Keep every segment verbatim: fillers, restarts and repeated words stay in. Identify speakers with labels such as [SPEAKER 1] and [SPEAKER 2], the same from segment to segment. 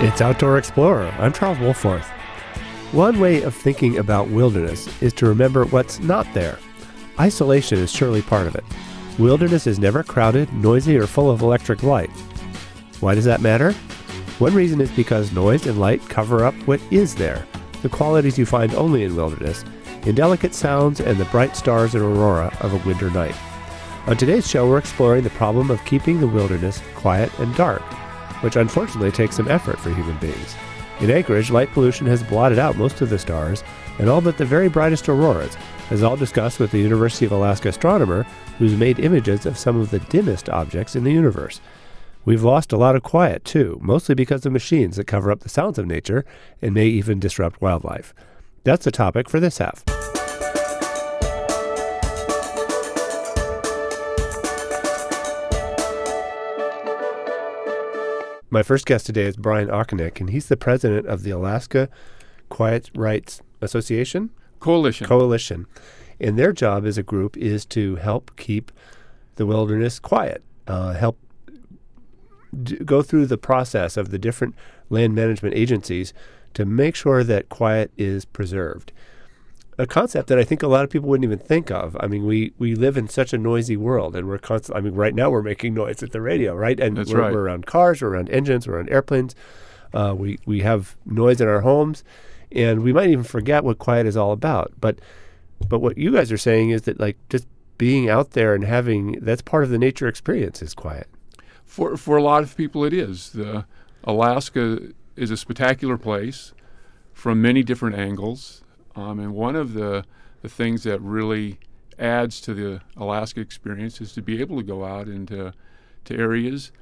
[SPEAKER 1] It's Outdoor Explorer. I'm Charles Wolforth. One way of thinking about wilderness is to remember what's not there. Isolation is surely part of it. Wilderness is never crowded, noisy, or full of electric light. Why does that matter? One reason is because noise and light cover up what is there, the qualities you find only in wilderness, in delicate sounds and the bright stars and aurora of a winter night. On today's show, we're exploring the problem of keeping the wilderness quiet and dark, which unfortunately takes some effort for human beings. In Anchorage, light pollution has blotted out most of the stars and all but the very brightest auroras, as I'll discuss with the University of Alaska astronomer who's made images of some of the dimmest objects in the universe. We've lost a lot of quiet, too, mostly because of machines that cover up the sounds of nature and may even disrupt wildlife. That's the topic for this half. My first guest today is Brian Ochinick, and he's the president of the Alaska Quiet Rights Association?
[SPEAKER 2] Coalition.
[SPEAKER 1] Coalition. And their job as a group is to help keep the wilderness quiet, uh, help d- go through the process of the different land management agencies to make sure that quiet is preserved. A concept that I think a lot of people wouldn't even think of. I mean, we, we live in such a noisy world, and we're constantly, I mean, right now we're making noise at the radio, right? And
[SPEAKER 2] That's
[SPEAKER 1] we're,
[SPEAKER 2] right.
[SPEAKER 1] we're around cars, we're around engines, we're around airplanes. Uh, we, we have noise in our homes, and we might even forget what quiet is all about. But but what you guys are saying is that, like, just being out there and having, that's part of the nature experience is quiet.
[SPEAKER 2] For for a lot of people it is. The Alaska is a spectacular place from many different angles. Um, and one of the, the things that really adds to the Alaska experience is to be able to go out into to areas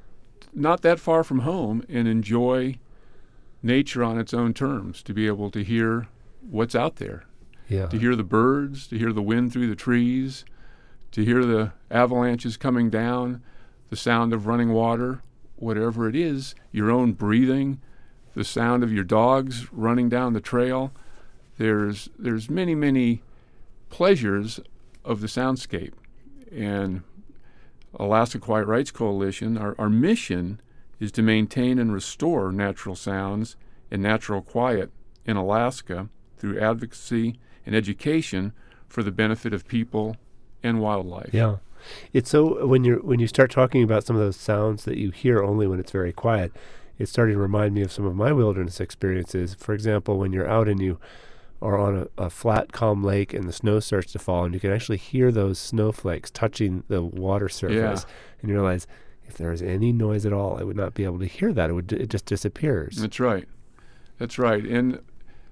[SPEAKER 2] not that far from home and enjoy nature on its own terms, to be able to hear what's out there,
[SPEAKER 1] Yeah.
[SPEAKER 2] to hear the birds, to hear the wind through the trees, to hear the avalanches coming down, the sound of running water, whatever it is, your own breathing, the sound of your dogs running down the trail. There's there's many, many pleasures of the soundscape. And Alaska Quiet Rights Coalition, our, our mission is to maintain and restore natural sounds and natural quiet in Alaska through advocacy and education for the benefit of people and wildlife.
[SPEAKER 1] Yeah. It's so, when you're when you start talking about some of those sounds that you hear only when it's very quiet, it's starting to remind me of some of my wilderness experiences. For example, when you're out and you or on a, a flat, calm lake and the snow starts to fall, and you can actually hear those snowflakes touching the water surface,
[SPEAKER 2] Yeah.
[SPEAKER 1] and you realize if there is any noise at all, I would not be able to hear that. It would it just disappears.
[SPEAKER 2] That's right. That's right. And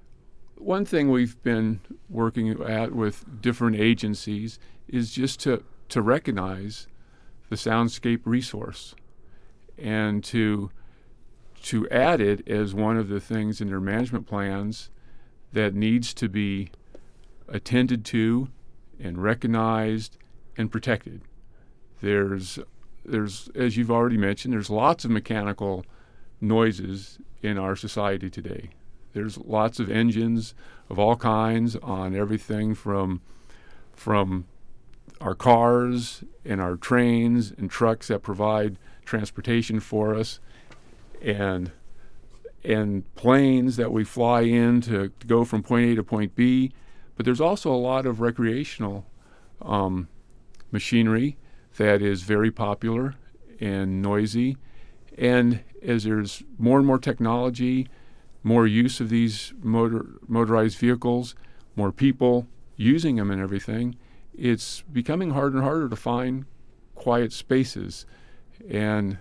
[SPEAKER 2] one thing we've been working at with different agencies is just to, to recognize the soundscape resource and to to add it as one of the things in their management plans that needs to be attended to and recognized and protected. There's, there's, as you've already mentioned, there's lots of mechanical noises in our society today. There's lots of engines of all kinds on everything from, from our cars and our trains and trucks that provide transportation for us, and and planes that we fly in to, to go from point A to point B. But there's also a lot of recreational um, machinery that is very popular and noisy. And as there's more and more technology, more use of these motor, motorized vehicles, more people using them and everything, it's becoming harder and harder to find quiet spaces. And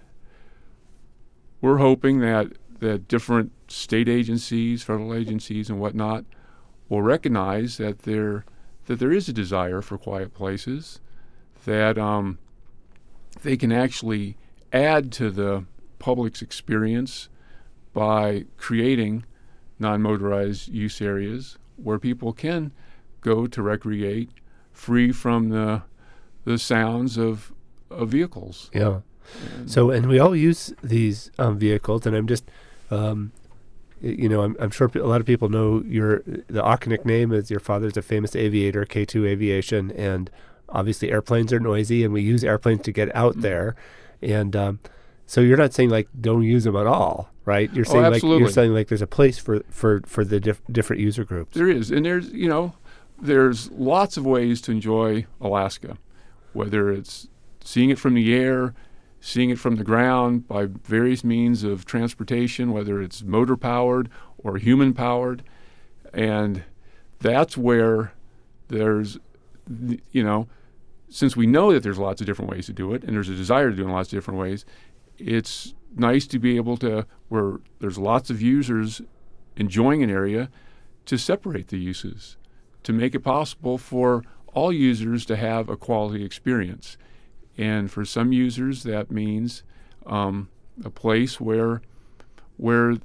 [SPEAKER 2] we're hoping that that different state agencies, federal agencies, and whatnot will recognize that there that there is a desire for quiet places, that um, they can actually add to the public's experience by creating non-motorized use areas where people can go to recreate free from the the sounds of of vehicles.
[SPEAKER 1] Yeah. And so, and we all use these um, vehicles, and I'm just, um, you know, I'm, I'm sure a lot of people know your the Ochinick name, as your father's a famous aviator, K two Aviation, and obviously airplanes are noisy, and we use airplanes to get out mm-hmm. there. And um, So you're not saying like don't use them at all, right? You're saying
[SPEAKER 2] oh,
[SPEAKER 1] like
[SPEAKER 2] absolutely.
[SPEAKER 1] you're saying like there's a place for for for the diff- different user groups.
[SPEAKER 2] There is, and there's you know there's lots of ways to enjoy Alaska, whether it's seeing it from the air, seeing it from the ground by various means of transportation, whether it's motor powered or human powered, and that's where there's you know since we know that there's lots of different ways to do it, and there's a desire to do it in lots of different ways, it's nice to be able to, where there's lots of users enjoying an area, to separate the uses, to make it possible for all users to have a quality experience. And for some users, that means um, a place where where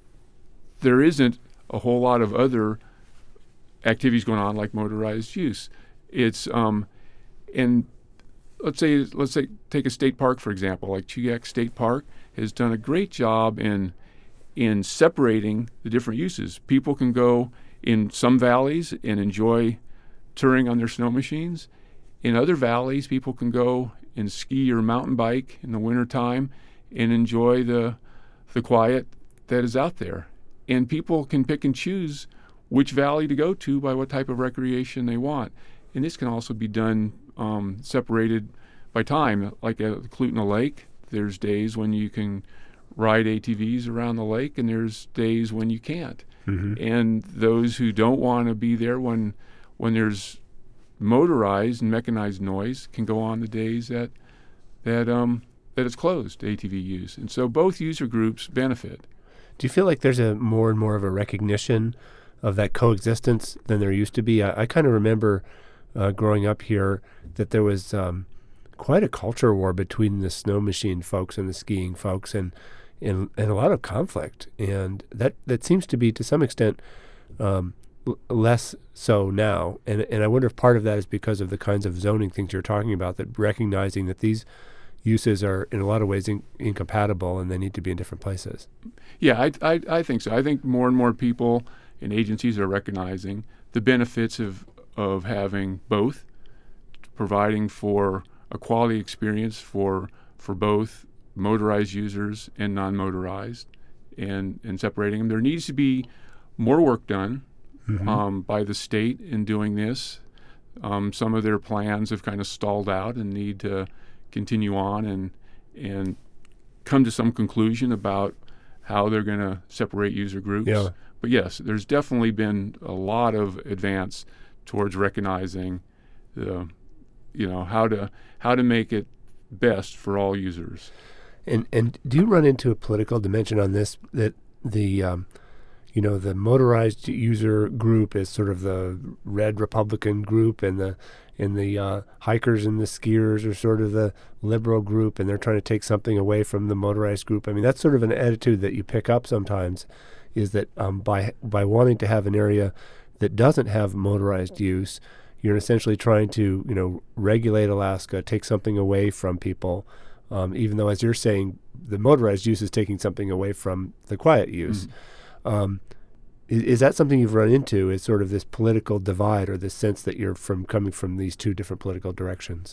[SPEAKER 2] there isn't a whole lot of other activities going on like motorized use. It's um, and let's say let's say take a state park for example, like Chugach State Park has done a great job in in separating the different uses. People can go in some valleys and enjoy touring on their snow machines. In other valleys, people can go and ski or mountain bike in the wintertime and enjoy the the quiet that is out there. And people can pick and choose which valley to go to by what type of recreation they want. And this can also be done um, separated by time. Like at Clutna Lake, there's days when you can ride A T Vs around the lake, and there's days when you can't. Mm-hmm. And those who don't want to be there when when there's motorized and mechanized noise can go on the days that that um that it's closed to A T V use. And so both user groups benefit.
[SPEAKER 1] Do you feel like there's a more and more of a recognition of that coexistence than there used to be? I, I kind of remember uh, growing up here that there was um, quite a culture war between the snow machine folks and the skiing folks, and and, and a lot of conflict. And that, that seems to be, to some extent, um, l- less so now. And and I wonder if part of that is because of the kinds of zoning things you're talking about, that recognizing that these uses are in a lot of ways in, incompatible and they need to be in different places.
[SPEAKER 2] Yeah, I, I, I think so. I think more and more people and agencies are recognizing the benefits of, of having both, providing for a quality experience for for both motorized users and non-motorized, and, and separating them. There needs to be more work done mm-hmm. um, by the state in doing this. Um, some of their plans have kind of stalled out and need to continue on and and come to some conclusion about how they're going to separate user groups.
[SPEAKER 1] Yeah.
[SPEAKER 2] But yes, there's definitely been a lot of advance towards recognizing the, you know, how to how to make it best for all users.
[SPEAKER 1] And and do you run into a political dimension on this, that the um, you know, the motorized user group is sort of the red Republican group, and the and the uh, hikers and the skiers are sort of the liberal group, and they're trying to take something away from the motorized group? I mean, that's sort of an attitude that you pick up sometimes, is that um, by by wanting to have an area that doesn't have motorized use, you're essentially trying to, you know, regulate Alaska, take something away from people, um, even though, as you're saying, the motorized use is taking something away from the quiet use. Mm-hmm. Um, is, is that something you've run into, is sort of this political divide, or this sense that you're from coming from these two different political directions?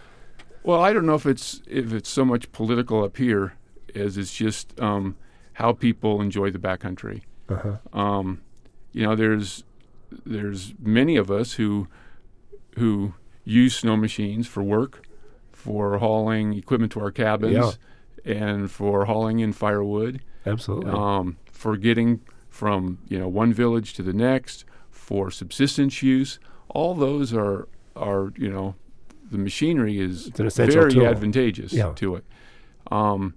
[SPEAKER 2] Well, I don't know if it's if it's so much political up here as it's just um, how people enjoy the backcountry. Uh-huh. Um, you know, there's there's many of us who who use snow machines for work, for hauling equipment to our cabins, yeah. and for hauling in firewood.
[SPEAKER 1] Absolutely.
[SPEAKER 2] Um, for getting from, you know, one village to the next, for subsistence use. All those are are you know, the machinery is very
[SPEAKER 1] tool.
[SPEAKER 2] advantageous
[SPEAKER 1] yeah.
[SPEAKER 2] to it. Um,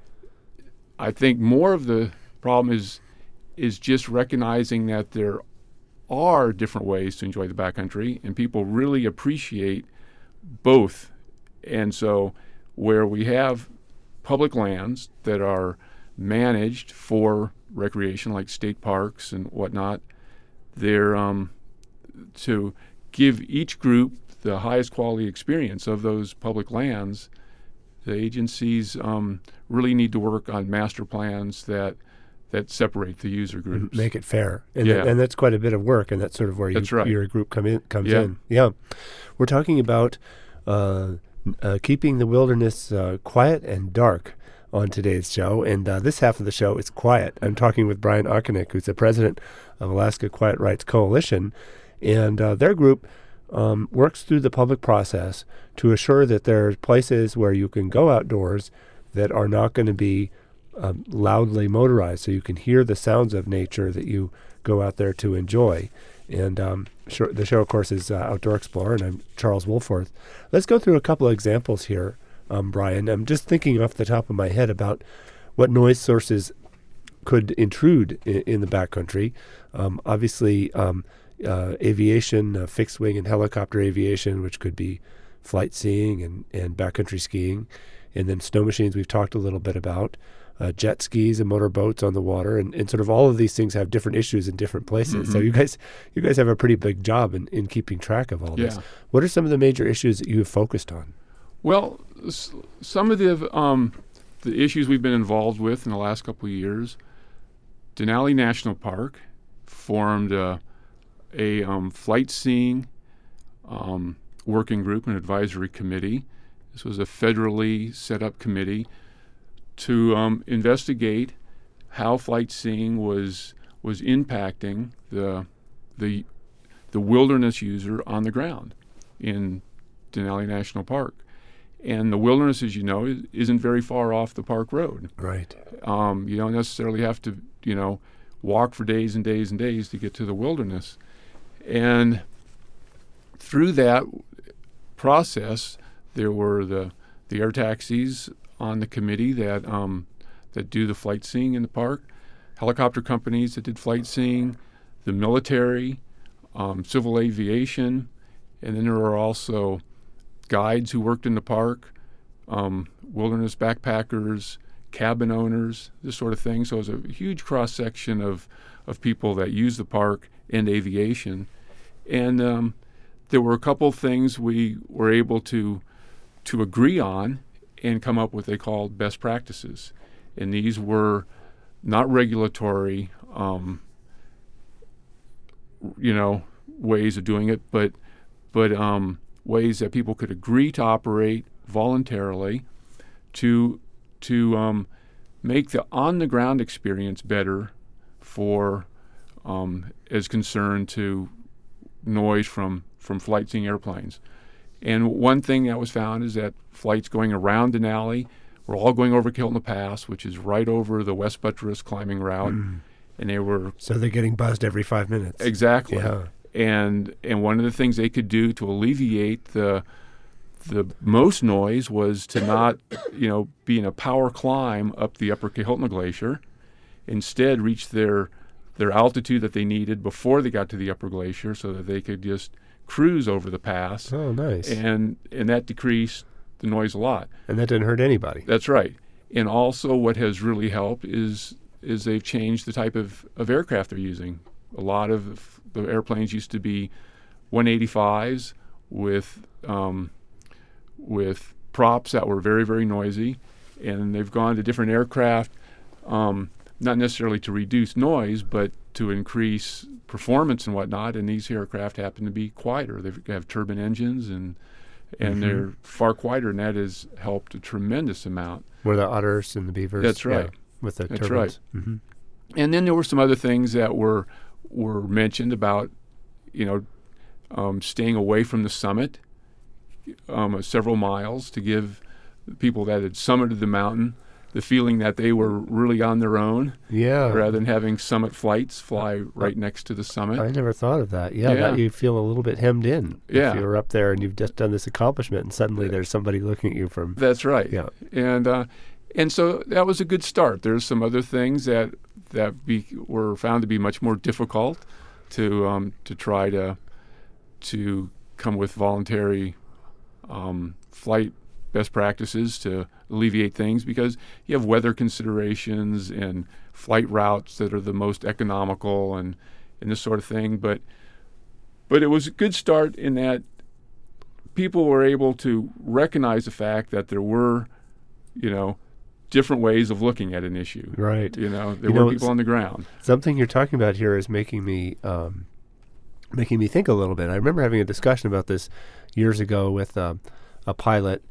[SPEAKER 2] I think more of the problem is is just recognizing that there are different ways to enjoy the backcountry, and people really appreciate both. And so where we have public lands that are managed for recreation, like state parks and whatnot, they're um, to give each group the highest quality experience of those public lands. The agencies um, really need to work on master plans that that separate the user groups.
[SPEAKER 1] Make it fair. And,
[SPEAKER 2] yeah.
[SPEAKER 1] that, and that's quite a bit of work, and that's sort of where you,
[SPEAKER 2] right.
[SPEAKER 1] your group come in, comes
[SPEAKER 2] yeah.
[SPEAKER 1] in. Yeah. We're talking about uh, uh, keeping the wilderness uh, quiet and dark. on today's show. And uh, this half of the show is quiet. I'm talking with Brian Ochinick, who's the president of Alaska Quiet Rights Coalition. And uh, their group um, works through the public process to assure that there are places where you can go outdoors that are not going to be um, loudly motorized, so you can hear the sounds of nature that you go out there to enjoy. And um, sure, the show, of course, is uh, Outdoor Explorer, and I'm Charles Woolforth. Let's go through a couple of examples here, um, Brian. I'm just thinking off the top of my head about what noise sources could intrude in, in the backcountry. Um, obviously, um, uh, aviation, uh, fixed wing and helicopter aviation, which could be flight seeing and, and backcountry skiing. And then snow machines we've talked a little bit about. Uh, jet skis and motorboats on the water, and, and sort of all of these things have different issues in different places. Mm-hmm. So you guys, you guys have a pretty big job in, in keeping track of all
[SPEAKER 2] yeah.
[SPEAKER 1] this. What are some of the major issues that you have focused on?
[SPEAKER 2] Well, s- some of the um, the issues we've been involved with in the last couple of years, Denali National Park formed a, a um, flight seeing um, working group, an advisory committee. This was a federally set up committee to um, investigate how flight seeing was was impacting the the the wilderness user on the ground in Denali National Park. And the wilderness, as you know, is, isn't very far off the park road.
[SPEAKER 1] Right.
[SPEAKER 2] Um, you don't necessarily have to, you know, walk for days and days and days to get to the wilderness. And through that process, there were the the air taxis on the committee that um, that do the flight seeing in the park, helicopter companies that did flight seeing, the military, um, civil aviation, and then there were also guides who worked in the park, um, wilderness backpackers, cabin owners, this sort of thing. So it was a huge cross section of of people that use the park and aviation, and um, there were a couple of things we were able to to agree on and come up with what they called best practices. And these were not regulatory, um, you know, ways of doing it, but but um, ways that people could agree to operate voluntarily to to um, make the on-the-ground experience better for um, as concerned to noise from, from flight-seeing airplanes. And one thing that was found is that flights going around Denali were all going over Kiltna Pass, which is right over the West Buttress climbing route. Mm. And they were...
[SPEAKER 1] So they're getting buzzed every five minutes.
[SPEAKER 2] Exactly.
[SPEAKER 1] Yeah.
[SPEAKER 2] And and one of the things they could do to alleviate the the most noise was to not, you know, be in a power climb up the upper Kahiltna Glacier. Instead, reach their their altitude that they needed before they got to the upper glacier so that they could just cruise over the pass.
[SPEAKER 1] Oh, nice.
[SPEAKER 2] And and that decreased the noise a lot.
[SPEAKER 1] And that didn't hurt anybody.
[SPEAKER 2] That's right. And also what has really helped is is they've changed the type of, of aircraft they're using. A lot of the airplanes used to be one eighty-fives with um, with props that were very, very noisy. And they've gone to different aircraft, um, not necessarily to reduce noise, but to increase performance and whatnot, and these aircraft happen to be quieter. They have turbine engines, and and mm-hmm. they're far quieter, and that has helped a tremendous amount.
[SPEAKER 1] Were the otters and the beavers?
[SPEAKER 2] That's right.
[SPEAKER 1] Yeah, with the
[SPEAKER 2] That's
[SPEAKER 1] turbines.
[SPEAKER 2] right.
[SPEAKER 1] Mm-hmm.
[SPEAKER 2] And then there were some other things that were were mentioned about, you know, um, staying away from the summit um, several miles to give people that had summited the mountain the feeling that they were really on their own,
[SPEAKER 1] yeah,
[SPEAKER 2] rather than having summit flights fly right next to the summit.
[SPEAKER 1] I never thought of that. Yeah,
[SPEAKER 2] yeah.
[SPEAKER 1] that you feel a little bit hemmed in.
[SPEAKER 2] Yeah.
[SPEAKER 1] If you're up there and you've just done this accomplishment and suddenly there's somebody looking at you from...
[SPEAKER 2] That's right.
[SPEAKER 1] Yeah.
[SPEAKER 2] And uh, and so that was a good start. There's some other things that that be, were found to be much more difficult to um, to try to to come with voluntary um, flight best practices to alleviate things, because you have weather considerations and flight routes that are the most economical and, and this sort of thing. But but it was a good start in that people were able to recognize the fact that there were, you know, different ways of looking at an issue.
[SPEAKER 1] Right.
[SPEAKER 2] You know, there
[SPEAKER 1] you
[SPEAKER 2] were
[SPEAKER 1] know,
[SPEAKER 2] people on the ground.
[SPEAKER 1] Something you're talking about here is making me um, making me think a little bit. I remember having a discussion about this years ago with uh, a pilot.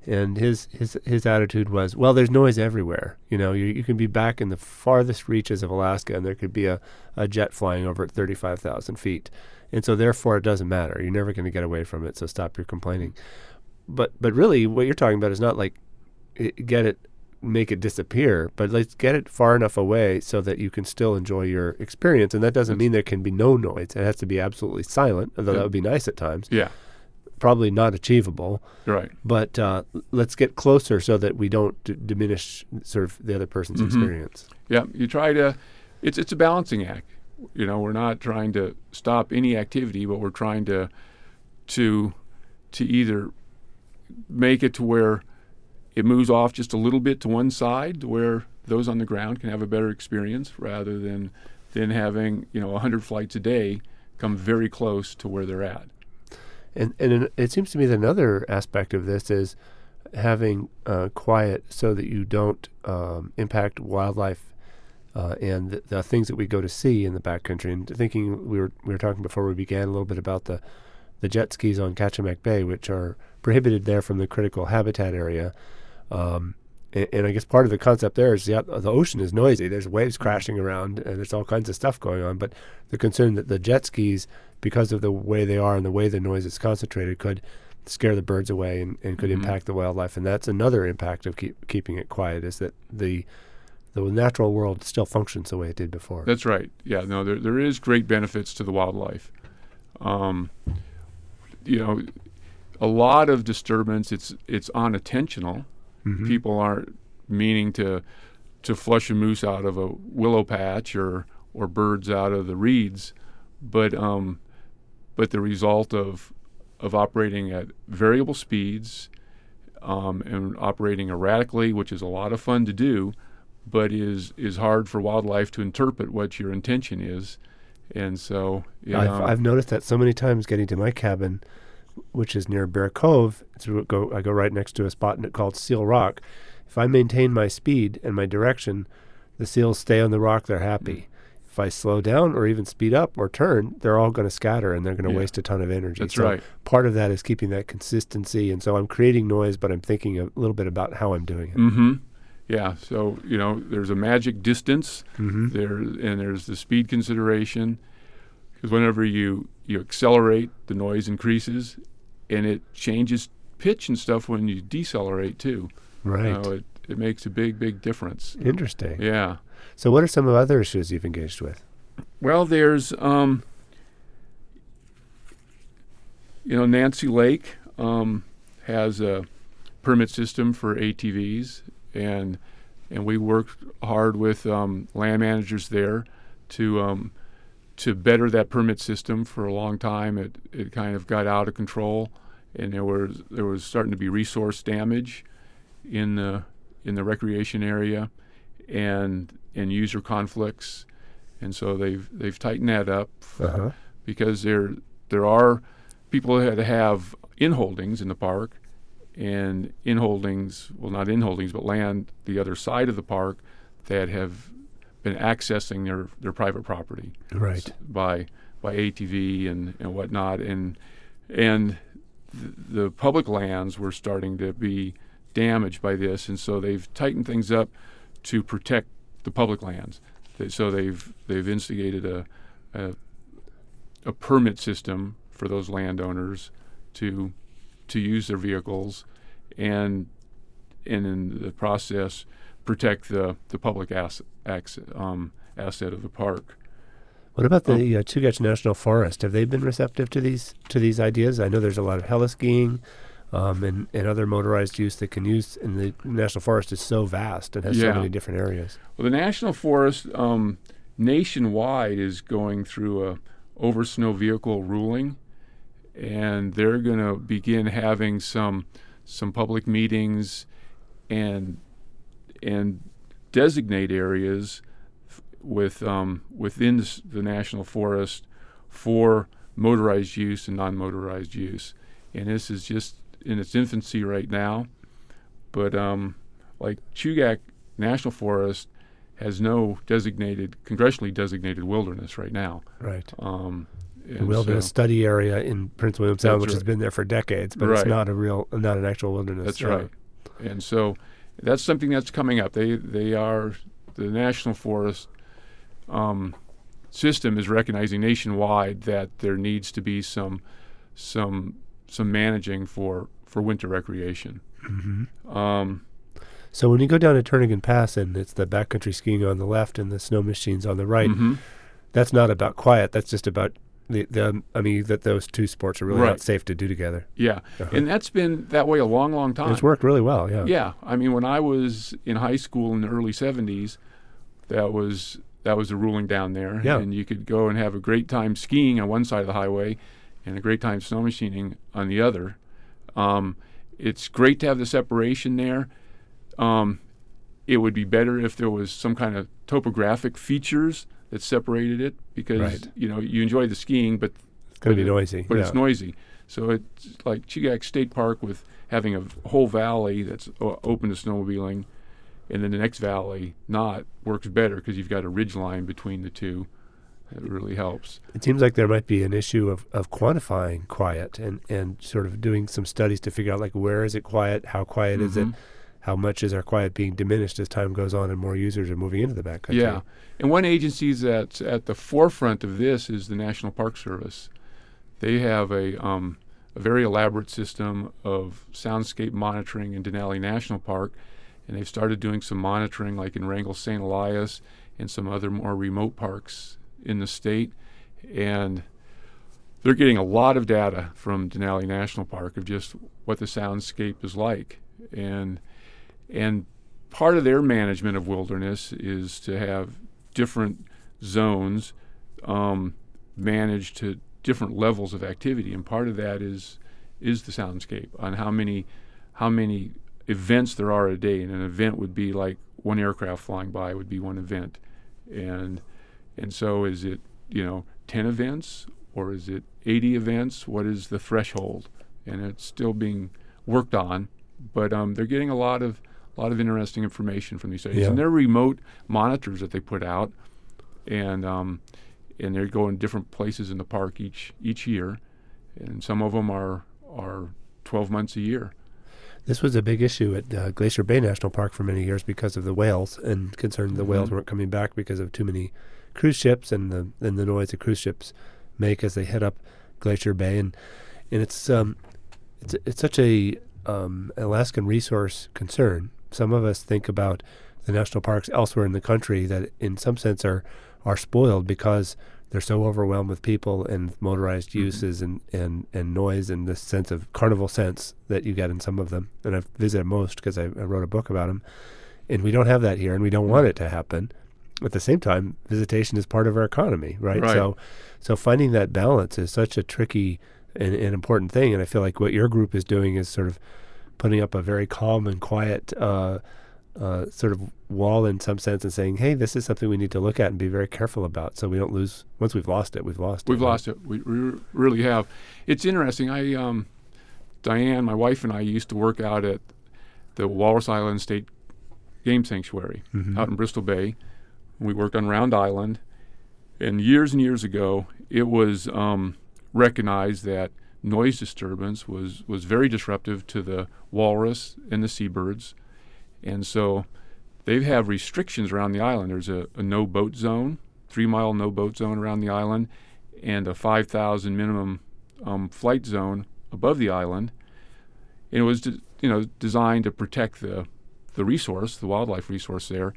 [SPEAKER 1] and his his his attitude was, well, there's noise everywhere. You know, you you can be back in the farthest reaches of Alaska, and there could be a, a jet flying over at thirty-five thousand feet, and so therefore it doesn't matter. You're never going to get away from it. So stop your complaining. But but really, what you're talking about is not like it, get it, make it disappear, but let's get it far enough away so that you can still enjoy your experience. And that doesn't That's, mean there can be no noise. It has to be absolutely silent, although yeah. that would be nice at times.
[SPEAKER 2] Yeah.
[SPEAKER 1] Probably not achievable.
[SPEAKER 2] Right.
[SPEAKER 1] But uh, let's get closer so that we don't d- diminish sort of the other person's mm-hmm. experience.
[SPEAKER 2] Yeah. You try to, it's it's a balancing act. You know, we're not trying to stop any activity, but we're trying to, to, to either make it to where it moves off just a little bit to one side, where those on the ground can have a better experience, rather than than having, you know, one hundred flights a day come very close to where they're at.
[SPEAKER 1] And and it seems to me that another aspect of this is having uh, quiet so that you don't um, impact wildlife uh, and the, the things that we go to see in the backcountry. And thinking, we were we were talking before we began a little bit about the the jet skis on Kachemak Bay, which are prohibited there from the critical habitat area. Um, and, and I guess part of the concept there is yeah, the ocean is noisy. There's waves crashing around, and there's all kinds of stuff going on. But the concern that the jet skis, because of the way they are and the way the noise is concentrated, could scare the birds away and, and could mm-hmm. impact the wildlife. And that's another impact of keep, keeping it quiet, is that the the natural world still functions the way it did before.
[SPEAKER 2] That's right. Yeah, no, there there is great benefits to the wildlife. Um, you know, a lot of disturbance, it's it's unintentional. Mm-hmm. People aren't meaning to to flush a moose out of a willow patch or or birds out of the reeds, but um, but the result of of operating at variable speeds um, and operating erratically, which is a lot of fun to do, but is is hard for wildlife to interpret what your intention is. And so, you know,
[SPEAKER 1] I've, I've noticed that so many times getting to my cabin, which is near Bear Cove. So go, I go right next to a spot called Seal Rock. If I maintain my speed and my direction, the seals stay on the rock. They're happy. Mm. If I slow down or even speed up or turn, they're all going to scatter and they're going to yeah. waste a ton of energy.
[SPEAKER 2] That's
[SPEAKER 1] so
[SPEAKER 2] right.
[SPEAKER 1] Part of that is keeping that consistency. And so I'm creating noise, but I'm thinking a little bit about how I'm doing it.
[SPEAKER 2] Mm-hmm. Yeah. So, you know, there's a magic distance
[SPEAKER 1] mm-hmm.
[SPEAKER 2] there, and there's the speed consideration. Because whenever you, you accelerate, the noise increases, and it changes pitch and stuff when you decelerate too.
[SPEAKER 1] Right.
[SPEAKER 2] You know, it, it makes a big, big difference.
[SPEAKER 1] Interesting.
[SPEAKER 2] Yeah.
[SPEAKER 1] So what are some of the other issues you've engaged with?
[SPEAKER 2] Well, there's, um, you know, Nancy Lake um, has a permit system for A T Vs, and and we worked hard with um, land managers there to um, to better that permit system. For a long time, it, it kind of got out of control, and there was there was starting to be resource damage in the in the recreation area, and and user conflicts, and so they've they've tightened that up
[SPEAKER 1] uh-huh.
[SPEAKER 2] because there there are people that have in-holdings in the park, and in-holdings, well, not in-holdings, but land the other side of the park that have been accessing their, their private property
[SPEAKER 1] right.
[SPEAKER 2] by by A T V and, and whatnot, and and th- the public lands were starting to be damaged by this, and so they've tightened things up to protect the public lands. They, so they've they've instigated a, a a permit system for those landowners to to use their vehicles, and and in the process protect the, the public asset, um, asset of the park.
[SPEAKER 1] What about the um, uh, Chugach National Forest? Have they been receptive to these to these ideas? I know there's a lot of heliskiing um, and, and other motorized use that can use, and the National Forest is so vast and has
[SPEAKER 2] yeah.
[SPEAKER 1] so many different areas.
[SPEAKER 2] Well, the National Forest um, nationwide is going through a over snow vehicle ruling, and they're going to begin having some some public meetings and and designate areas f- with um, within the, the national forest for motorized use and non-motorized use. And this is just in its infancy right now. But um, like Chugach National Forest has no designated, congressionally designated wilderness right now.
[SPEAKER 1] Right.
[SPEAKER 2] Um,
[SPEAKER 1] The wilderness
[SPEAKER 2] so,
[SPEAKER 1] study area in Prince William Sound, which
[SPEAKER 2] right.
[SPEAKER 1] has been there for decades, but
[SPEAKER 2] right.
[SPEAKER 1] it's not a real, not an actual wilderness.
[SPEAKER 2] That's
[SPEAKER 1] uh,
[SPEAKER 2] right. And so that's something that's coming up. They they are the National Forest um, system is recognizing nationwide that there needs to be some some some managing for, for winter recreation.
[SPEAKER 1] Mm-hmm.
[SPEAKER 2] Um,
[SPEAKER 1] so when you go down to Turnagain Pass and it's the backcountry skiing on the left and the snow machines on the right,
[SPEAKER 2] mm-hmm.
[SPEAKER 1] that's not about quiet. That's just about the, the I mean that those two sports are really
[SPEAKER 2] Right.
[SPEAKER 1] not safe to do together.
[SPEAKER 2] Yeah,
[SPEAKER 1] Uh-huh.
[SPEAKER 2] and that's been that way a long, long time.
[SPEAKER 1] It's worked really well. Yeah.
[SPEAKER 2] Yeah, I mean, when I was in high school in the early seventies, that was that was the ruling down there.
[SPEAKER 1] Yeah.
[SPEAKER 2] And you could go and have a great time skiing on one side of the highway and a great time snow machining on the other. Um, it's great to have the separation there. Um, it would be better if there was some kind of topographic features that separated it because,
[SPEAKER 1] Right.
[SPEAKER 2] you know, you enjoy the skiing, but
[SPEAKER 1] It's going
[SPEAKER 2] but
[SPEAKER 1] to be
[SPEAKER 2] it-
[SPEAKER 1] noisy.
[SPEAKER 2] But
[SPEAKER 1] yeah.
[SPEAKER 2] it's noisy. So it's like Chugach State Park with having a whole valley that's o- open to snowmobiling, and then the next valley not, works better because you've got a ridge line between the two. It really helps.
[SPEAKER 1] It seems like there might be an issue of, of quantifying quiet and, and sort of doing some studies to figure out, like, where is it quiet? How quiet is it?
[SPEAKER 2] Mhm.
[SPEAKER 1] How much is our quiet being diminished as time goes on and more users are moving into the backcountry?
[SPEAKER 2] Yeah. And one agency that's at the forefront of this is the National Park Service. They have a, um, a very elaborate system of soundscape monitoring in Denali National Park, and they've started doing some monitoring like in Wrangell Saint Elias and some other more remote parks in the state. And they're getting a lot of data from Denali National Park of just what the soundscape is like. And and part of their management of wilderness is to have different zones um, managed to different levels of activity, and part of that is is the soundscape on how many how many events there are a day. And an event would be like one aircraft flying by would be one event, and and so is it you know ten events or is it eighty events? What is the threshold? And it's still being worked on, but um, they're getting a lot of a lot of interesting information from these studies.
[SPEAKER 1] Yeah.
[SPEAKER 2] And they're remote monitors that they put out, and um, and they're going different places in the park each each year, and some of them are are twelve months a year.
[SPEAKER 1] This was a big issue at uh, Glacier Bay National Park for many years because of the whales and concern the
[SPEAKER 2] Mm-hmm.
[SPEAKER 1] whales weren't coming back because of too many cruise ships and the and the noise the cruise ships make as they head up Glacier Bay. And and it's um it's it's such a um, Alaskan resource concern. Some of us think about the national parks elsewhere in the country that in some sense are are spoiled because they're so overwhelmed with people and motorized
[SPEAKER 2] Mm-hmm.
[SPEAKER 1] uses and, and, and noise and this sense of carnival sense that you get in some of them. And I've visited most because I, I wrote a book about them. And we don't have that here, and we don't want it to happen. At the same time, visitation is part of our economy, right?
[SPEAKER 2] Right.
[SPEAKER 1] So so finding that balance is such a tricky and, and important thing. And I feel like what your group is doing is sort of putting up a very calm and quiet uh, uh, sort of wall in some sense and saying, hey, this is something we need to look at and be very careful about so we don't lose. Once we've lost it, we've lost
[SPEAKER 2] We've
[SPEAKER 1] it. right?
[SPEAKER 2] lost it. We, we really have. It's interesting. I, um, Diane, my wife, and I used to work out at the Walrus Island State Game Sanctuary
[SPEAKER 1] Mhm.
[SPEAKER 2] out in Bristol Bay. We worked on Round Island, and years and years ago, it was um, recognized that noise disturbance was was very disruptive to the walrus and the seabirds, and so they have restrictions around the island. There's a, a no boat zone, three mile no boat zone around the island, and a five thousand minimum um, flight zone above the island. And it was de- you know designed to protect the the resource, the wildlife resource there.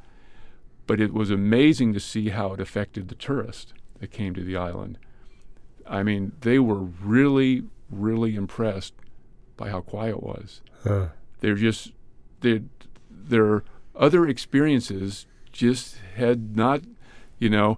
[SPEAKER 2] But it was amazing to see how it affected the tourists that came to the island. I mean, they were really, really impressed by how quiet it was.
[SPEAKER 1] Huh.
[SPEAKER 2] They're just, they, their other experiences just had not, you know,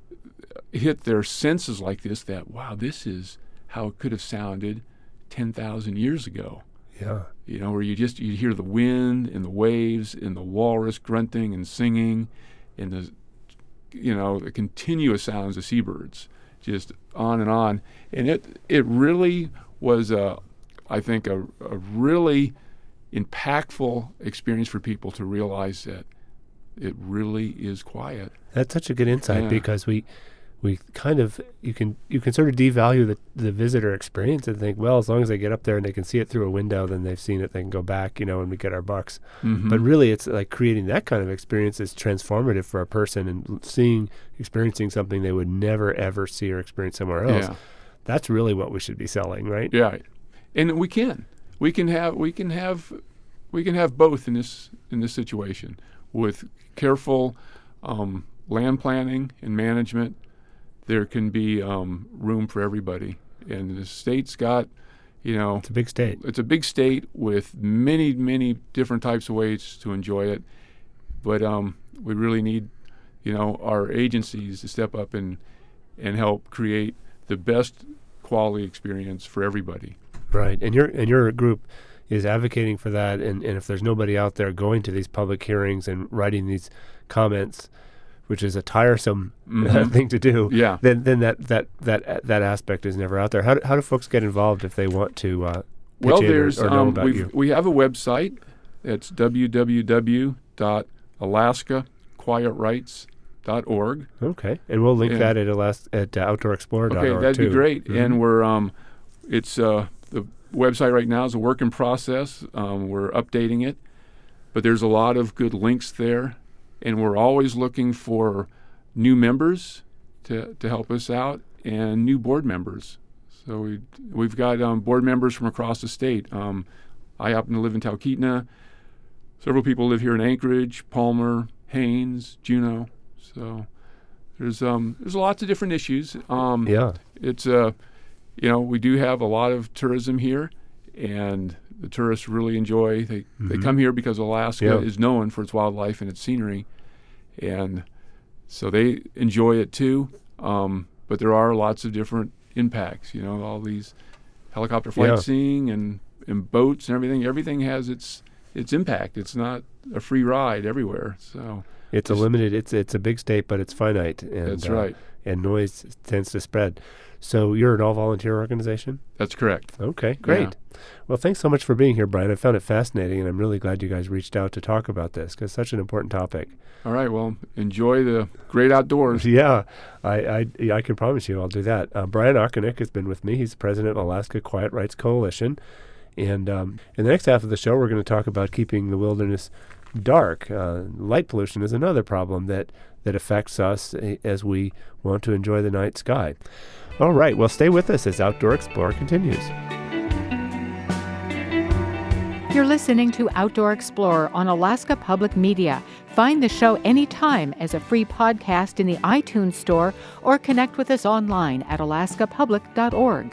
[SPEAKER 2] hit their senses like this, that, wow, this is how it could have sounded ten thousand years ago.
[SPEAKER 1] Yeah.
[SPEAKER 2] You know, where you just, you hear the wind and the waves and the walrus grunting and singing and the, you know, the continuous sounds of seabirds, just on and on. And it it really was, a, I think, a, a really impactful experience for people to realize that it really is quiet.
[SPEAKER 1] That's such a good insight
[SPEAKER 2] Yeah.
[SPEAKER 1] because we we kind of, you can you can sort of devalue the, the visitor experience and think, well, as long as they get up there and they can see it through a window, then they've seen it, they can go back, you know, and we get our bucks.
[SPEAKER 2] Mm-hmm.
[SPEAKER 1] But really, it's like creating that kind of experience is transformative for a person, and seeing, experiencing something they would never, ever see or experience somewhere else.
[SPEAKER 2] Yeah.
[SPEAKER 1] That's really what we should be selling, right?
[SPEAKER 2] Yeah, and we can, we can have, we can have, we can have both in this in this situation with careful um, land planning and management. There can be um, room for everybody, and the state's got, you know,
[SPEAKER 1] It's a big state.
[SPEAKER 2] it's a big state with many, many different types of ways to enjoy it. But um, we really need, you know, our agencies to step up and and help create the best quality experience for everybody.
[SPEAKER 1] Right, and your and your group is advocating for that, and, and if there's nobody out there going to these public hearings and writing these comments, which is a tiresome
[SPEAKER 2] Mhm.
[SPEAKER 1] thing to do,
[SPEAKER 2] Yeah.
[SPEAKER 1] then then that that that that aspect is never out there. How do, how do folks get involved if they want to uh, pitch
[SPEAKER 2] Well,
[SPEAKER 1] in or,
[SPEAKER 2] there's
[SPEAKER 1] or know
[SPEAKER 2] um,
[SPEAKER 1] about
[SPEAKER 2] we've,
[SPEAKER 1] you?
[SPEAKER 2] we have a website. It's w w w dot alaska quiet rights dot org.
[SPEAKER 1] Okay, and we'll link
[SPEAKER 2] and-
[SPEAKER 1] that at Alas- at uh, outdoor explorer dot org
[SPEAKER 2] Okay, that'd
[SPEAKER 1] too.
[SPEAKER 2] be great.
[SPEAKER 1] Mhm.
[SPEAKER 2] And we're um, it's uh, the website right now is a work in process. Um, we're updating it, but there's a lot of good links there, and we're always looking for new members to to help us out and new board members. So we we've got um, board members from across the state. Um, I happen to live in Talkeetna. Several people live here in Anchorage, Palmer, Haines, Juneau. So there's um there's lots of different issues. Um,
[SPEAKER 1] yeah,
[SPEAKER 2] It's uh, you know, we do have a lot of tourism here, and the tourists really enjoy. They they
[SPEAKER 1] Mhm.
[SPEAKER 2] come here because Alaska
[SPEAKER 1] Yeah.
[SPEAKER 2] is known for its wildlife and its scenery, and so they enjoy it too. Um, but there are lots of different impacts. You know, all these helicopter flight
[SPEAKER 1] Yeah.
[SPEAKER 2] seeing and and boats and everything. Everything has its its impact. It's not a free ride everywhere. So
[SPEAKER 1] it's a
[SPEAKER 2] Just-
[SPEAKER 1] limited. It's it's a big state, but it's finite. And,
[SPEAKER 2] that's
[SPEAKER 1] uh,
[SPEAKER 2] right.
[SPEAKER 1] And noise tends to spread. So you're an all-volunteer organization?
[SPEAKER 2] That's correct.
[SPEAKER 1] Okay, great. Well, thanks so much for being here, Brian. I found it fascinating, and I'm really glad you guys reached out to talk about this because it's such an important topic.
[SPEAKER 2] All right. Well, enjoy the great outdoors.
[SPEAKER 1] Yeah, I I, I can promise you I'll do that. Uh, Brian Ochinick has been with me. He's the president of Alaska Quiet Rights Coalition. And um, in the next half of the show, we're going to talk about keeping the wilderness dark. Uh, light pollution is another problem that, that affects us a- as we want to enjoy the night sky. All right, well, stay with us as Outdoor Explorer continues.
[SPEAKER 3] You're listening to Outdoor Explorer on Alaska Public Media. Find the show anytime as a free podcast in the iTunes Store or connect with us online at alaska public dot org.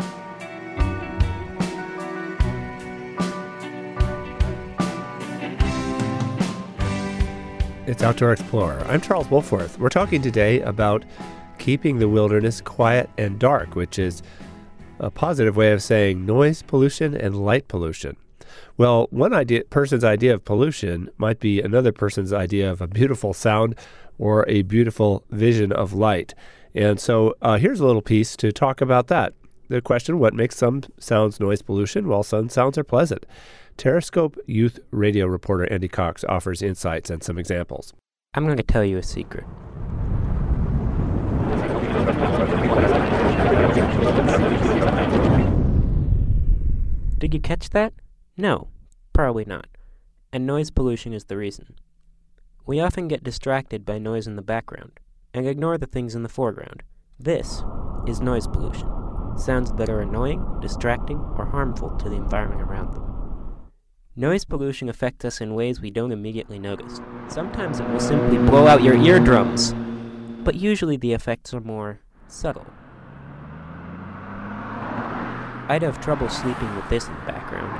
[SPEAKER 1] It's Outdoor Explorer. I'm Charles Wolforth. We're talking today about keeping the wilderness quiet and dark, which is a positive way of saying noise pollution and light pollution. Well, one idea, person's idea of pollution might be another person's idea of a beautiful sound or a beautiful vision of light. And so uh, here's a little piece to talk about that. The question, what makes some sounds noise pollution while some sounds are pleasant? Terrascope youth radio reporter Andy Cox offers insights and some examples.
[SPEAKER 4] I'm going to tell you a secret. Did you catch that? No, probably not. And noise pollution is the reason. We often get distracted by noise in the background and ignore the things in the foreground. This is noise pollution. Sounds that are annoying, distracting, or harmful to the environment around them. Noise pollution affects us in ways we don't immediately notice. Sometimes it will simply blow out your eardrums, but usually the effects are more subtle. I'd have trouble sleeping with this in the background.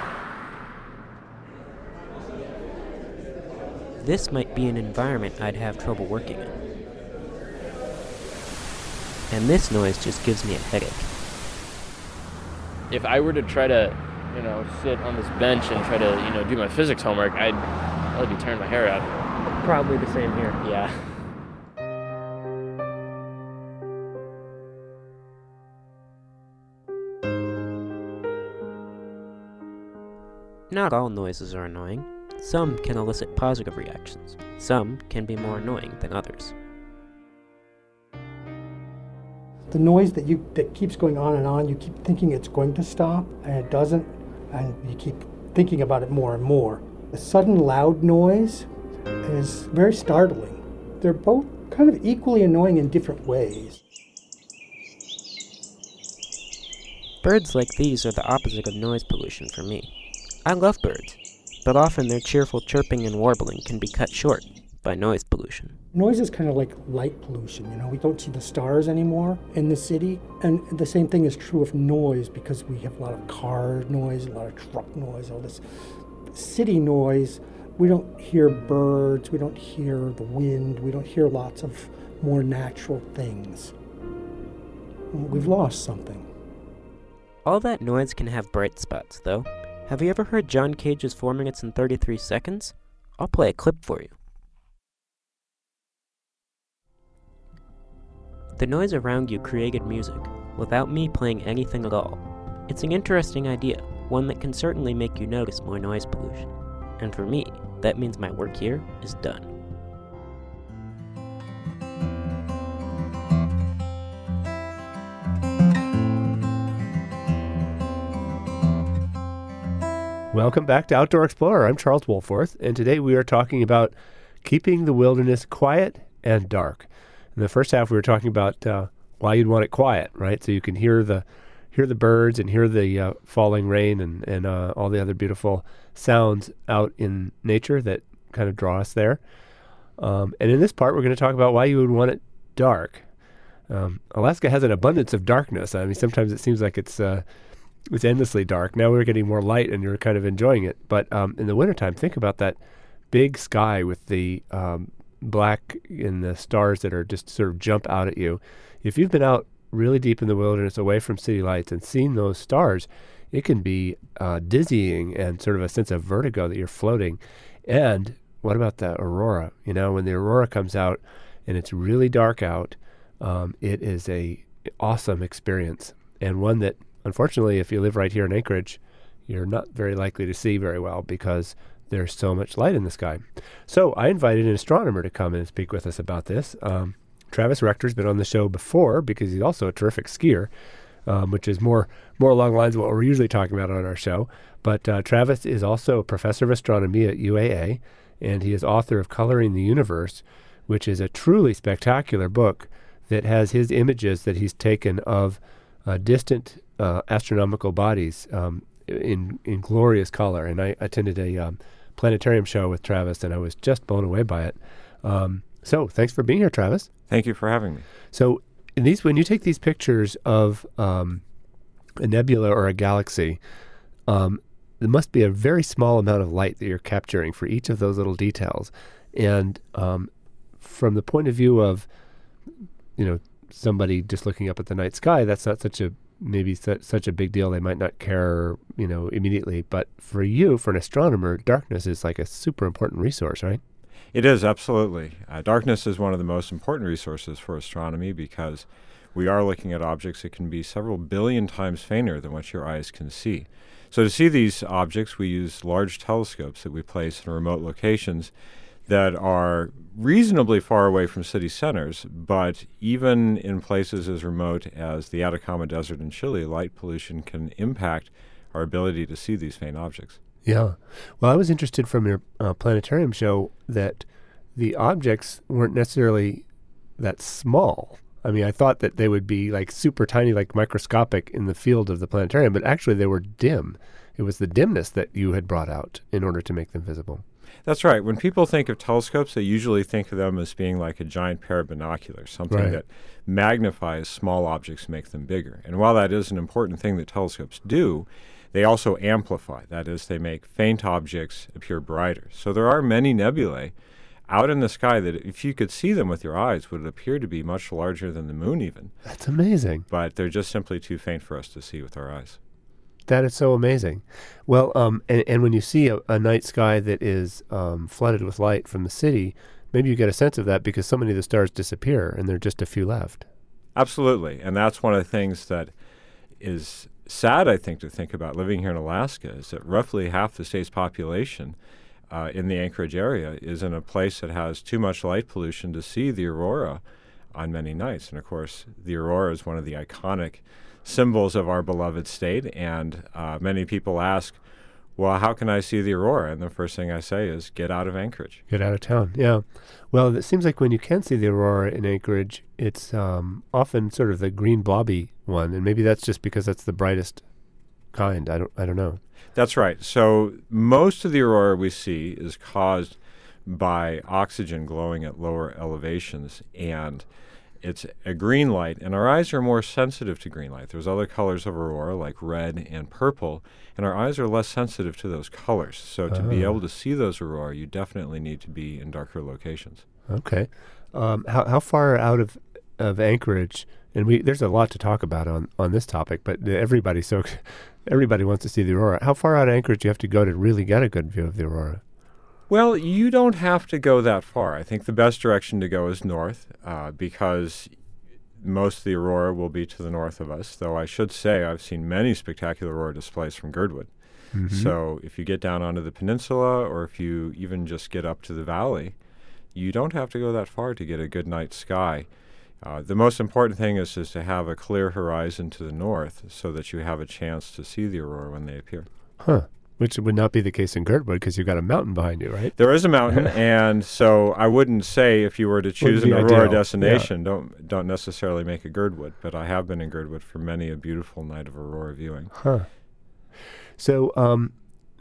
[SPEAKER 4] This might be an environment I'd have trouble working in. And this noise just gives me a headache.
[SPEAKER 5] If I were to try to, you know, sit on this bench and try to, you know, do my physics homework, I'd, I'd be tearing my hair out.
[SPEAKER 4] Probably the same here.
[SPEAKER 5] Yeah.
[SPEAKER 4] Not all noises are annoying. Some can elicit positive reactions. Some can be more annoying than others.
[SPEAKER 6] The noise that you that keeps going on and on, you keep thinking it's going to stop, and it doesn't, and you keep thinking about it more and more. The sudden loud noise is very startling. They're both kind of equally annoying in different ways.
[SPEAKER 4] Birds like these are the opposite of noise pollution for me. I love birds, but often their cheerful chirping and warbling can be cut short by noise pollution.
[SPEAKER 6] Noise is kind of like light pollution, you know, we don't see the stars anymore in the city, and the same thing is true of noise because we have a lot of car noise, a lot of truck noise, all this city noise. We don't hear birds, we don't hear the wind, we don't hear lots of more natural things. We've lost something.
[SPEAKER 4] All that noise can have bright spots, though. Have you ever heard John Cage's Four Minutes and thirty-three Seconds? I'll play a clip for you. The noise around you created music, without me playing anything at all. It's an interesting idea, one that can certainly make you notice more noise pollution. And for me, that means my work here is done.
[SPEAKER 1] Welcome back to Outdoor Explorer. I'm Charles Wohlforth, and today we are talking about keeping the wilderness quiet and dark. In the first half, we were talking about uh, why you'd want it quiet, right? So you can hear the hear the birds and hear the uh, falling rain and, and uh, all the other beautiful sounds out in nature that kind of draw us there. Um, and in this part, we're going to talk about why you would want it dark. Um, Alaska has an abundance of darkness. I mean, sometimes it seems like it's uh, it's endlessly dark. Now we're getting more light and you're kind of enjoying it. But um, in the wintertime, think about that big sky with the um, black and the stars that are just sort of jump out at you. If you've been out really deep in the wilderness away from city lights and seen those stars, it can be uh, dizzying and sort of a sense of vertigo that you're floating. And what about the aurora? You know, when the aurora comes out and it's really dark out, um, it is a awesome experience, and one that, unfortunately, if you live right here in Anchorage, you're not very likely to see very well because there's so much light in the sky. So I invited an astronomer to come in and speak with us about this. Um, Travis Rector's been on the show before because he's also a terrific skier, um, which is more more along the lines of what we're usually talking about on our show. But uh, Travis is also a professor of astronomy at U A A, and he is author of Coloring the Universe, which is a truly spectacular book that has his images that he's taken of uh, distant uh, astronomical bodies um, in in glorious color. And I attended a um, planetarium show with Travis, and I was just blown away by it. Um, so thanks for being here, Travis.
[SPEAKER 7] Thank you for having me.
[SPEAKER 1] So in these, when you take these pictures of um, a nebula or a galaxy, um, there must be a very small amount of light that you're capturing for each of those little details. And um, from the point of view of, you know, somebody just looking up at the night sky, that's not such a maybe su- such a big deal. They might not care, you know, immediately. But for you, for an astronomer, darkness is like a super important resource, right?
[SPEAKER 7] It is, absolutely. Uh, darkness is one of the most important resources for astronomy because we are looking at objects that can be several billion times fainter than what your eyes can see. So to see these objects, we use large telescopes that we place in remote locations that are reasonably far away from city centers, but even in places as remote as the Atacama Desert in Chile, light pollution can impact our ability to see these faint objects.
[SPEAKER 1] Yeah. Well, I was interested from your uh, planetarium show that the objects weren't necessarily that small. I mean, I thought that they would be like super tiny, like microscopic in the field of the planetarium, but actually they were dim. It was the dimness that you had brought out in order to make them visible.
[SPEAKER 7] That's right. When people think of telescopes, they usually think of them as being like a giant pair of binoculars, something
[SPEAKER 1] Right.
[SPEAKER 7] that magnifies small objects, make them bigger. And while that is an important thing that telescopes do, they also amplify. That is, they make faint objects appear brighter. So there are many nebulae out in the sky that if you could see them with your eyes would appear to be much larger than the moon even.
[SPEAKER 1] That's amazing.
[SPEAKER 7] But they're just simply too faint for us to see with our eyes.
[SPEAKER 1] That is so amazing. Well, um, and, and when you see a, a night sky that is um, flooded with light from the city, maybe you get a sense of that because so many of the stars disappear and there are just a few left.
[SPEAKER 7] Absolutely. And that's one of the things that is sad, I think, to think about living here in Alaska, is that roughly half the state's population uh, in the Anchorage area is in a place that has too much light pollution to see the aurora on many nights. And of course, the aurora is one of the iconic symbols of our beloved state. And uh, many people ask, well, how can I see the aurora? And the first thing I say is get out of Anchorage.
[SPEAKER 1] Get out of town, yeah. Well, it seems like when you can see the aurora in Anchorage, it's um, often sort of the green blobby one, and maybe that's just because that's the brightest kind. I don't, I don't know.
[SPEAKER 7] That's right. So most of the aurora we see is caused by oxygen glowing at lower elevations, and it's a green light, and our eyes are more sensitive to green light. There's other colors of aurora like red and purple, and our eyes are less sensitive to those colors. So to
[SPEAKER 1] Oh.
[SPEAKER 7] be able to see those aurora, you definitely need to be in darker locations.
[SPEAKER 1] Okay. Um, how how far out of of Anchorage? And we there's a lot to talk about on, on this topic, but everybody so everybody wants to see the aurora. How far out of Anchorage do you have to go to really get a good view of the aurora?
[SPEAKER 7] Well, you don't have to go that far. I think the best direction to go is north, uh, because most of the aurora will be to the north of us, though I should say I've seen many spectacular aurora displays from Girdwood.
[SPEAKER 1] Mm-hmm.
[SPEAKER 7] So if you get down onto the peninsula, or if you even just get up to the valley, you don't have to go that far to get a good night sky. Uh, the most important thing is, is to have a clear horizon to the north so that you have a chance to see the aurora when they appear.
[SPEAKER 1] Huh. Which would not be the case in Girdwood because you've got a mountain behind you, right?
[SPEAKER 7] There is a mountain, and so I wouldn't say if you were to choose
[SPEAKER 1] Wouldn't
[SPEAKER 7] an
[SPEAKER 1] be
[SPEAKER 7] aurora
[SPEAKER 1] ideal.
[SPEAKER 7] destination, don't don't necessarily make a Girdwood. But I have been in Girdwood for many a beautiful night of aurora viewing.
[SPEAKER 1] Huh. So um,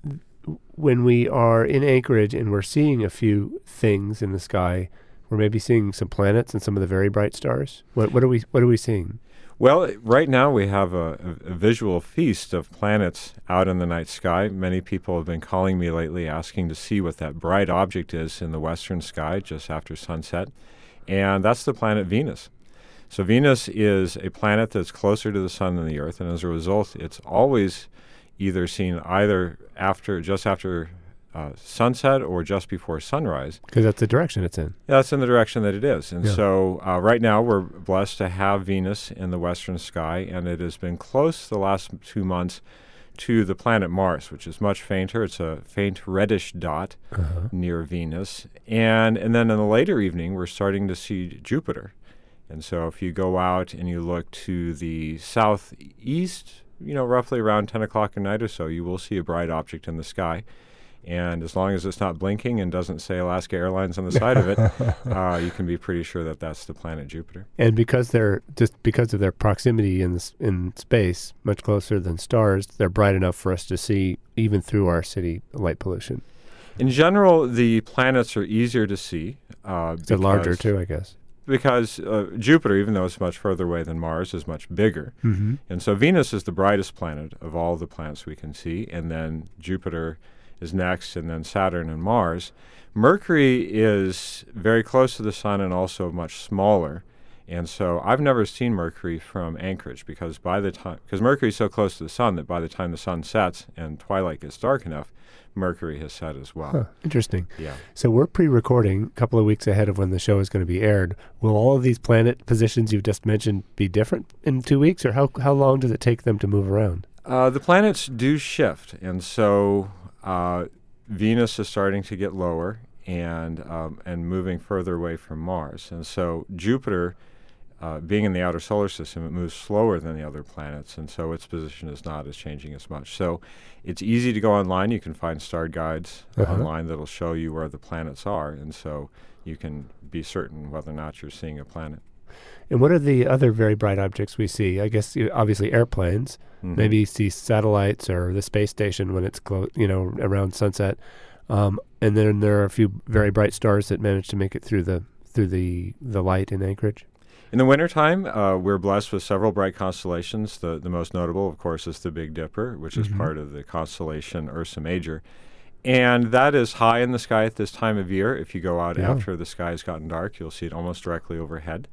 [SPEAKER 1] when we are in Anchorage and we're seeing a few things in the sky, we're maybe seeing some planets and some of the very bright stars. What what are we what are we seeing?
[SPEAKER 7] Well, right now we have a, a, a visual feast of planets out in the night sky. Many people have been calling me lately asking to see what that bright object is in the western sky just after sunset, and that's the planet Venus. So Venus is a planet that's closer to the sun than the Earth, and as a result, it's always either seen either after, just after uh, sunset or just before sunrise.
[SPEAKER 1] Because that's the direction it's in.
[SPEAKER 7] That's in the direction that it is. And
[SPEAKER 1] Yeah.
[SPEAKER 7] so uh, right now we're blessed to have Venus in the western sky, and it has been close the last two months to the planet Mars, which is much fainter. It's a faint reddish dot
[SPEAKER 1] Uh-huh.
[SPEAKER 7] near Venus. And, and then in the later evening, we're starting to see Jupiter. And so if you go out and you look to the southeast, you know, roughly around ten o'clock at night or so, you will see a bright object in the sky. And as long as it's not blinking and doesn't say Alaska Airlines on the side of it, uh, you can be pretty sure that that's the planet Jupiter.
[SPEAKER 1] And because they're just because of their proximity in this, in space, much closer than stars, they're bright enough for us to see even through our city light pollution.
[SPEAKER 7] In general, the planets are easier to see. Uh,
[SPEAKER 1] They're larger too, I guess.
[SPEAKER 7] Because uh, Jupiter, even though it's much further away than Mars, is much bigger.
[SPEAKER 1] Mm-hmm.
[SPEAKER 7] And so Venus is the brightest planet of all the planets we can see, and then Jupiter is next, and then Saturn and Mars. Mercury is very close to the sun and also much smaller. And so I've never seen Mercury from Anchorage because by the time, because Mercury is so close to the sun that by the time the sun sets and twilight gets dark enough, Mercury has set as well.
[SPEAKER 1] Huh, interesting.
[SPEAKER 7] Yeah.
[SPEAKER 1] So we're pre-recording a couple of weeks ahead of when the show is going to be aired. Will all of these planet positions you've just mentioned be different in two weeks, or how how long does it take them to move around?
[SPEAKER 7] Uh, the planets do shift, and so uh, Venus is starting to get lower and um, and moving further away from Mars. And so Jupiter, uh, being in the outer solar system, it moves slower than the other planets, and so its position is not as changing as much. So it's easy to go online. You can find star guides
[SPEAKER 1] Uh-huh.
[SPEAKER 7] online that'll show you where the planets are, and so you can be certain whether or not you're seeing a planet.
[SPEAKER 1] And what are the other very bright objects we see? I guess you- obviously airplanes.
[SPEAKER 7] Mhm.
[SPEAKER 1] Maybe you see satellites or the space station when it's close, you know, around sunset. Um, and then there are a few very bright stars that manage to make it through the through the, the light in Anchorage.
[SPEAKER 7] In the wintertime, uh, we're blessed with several bright constellations. The the most notable, of course, is the Big Dipper, which
[SPEAKER 1] Mhm.
[SPEAKER 7] is part of the constellation Ursa Major. And that is high in the sky at this time of year. If you go out
[SPEAKER 1] Yeah.
[SPEAKER 7] after the sky has gotten dark, you'll see it almost directly overhead.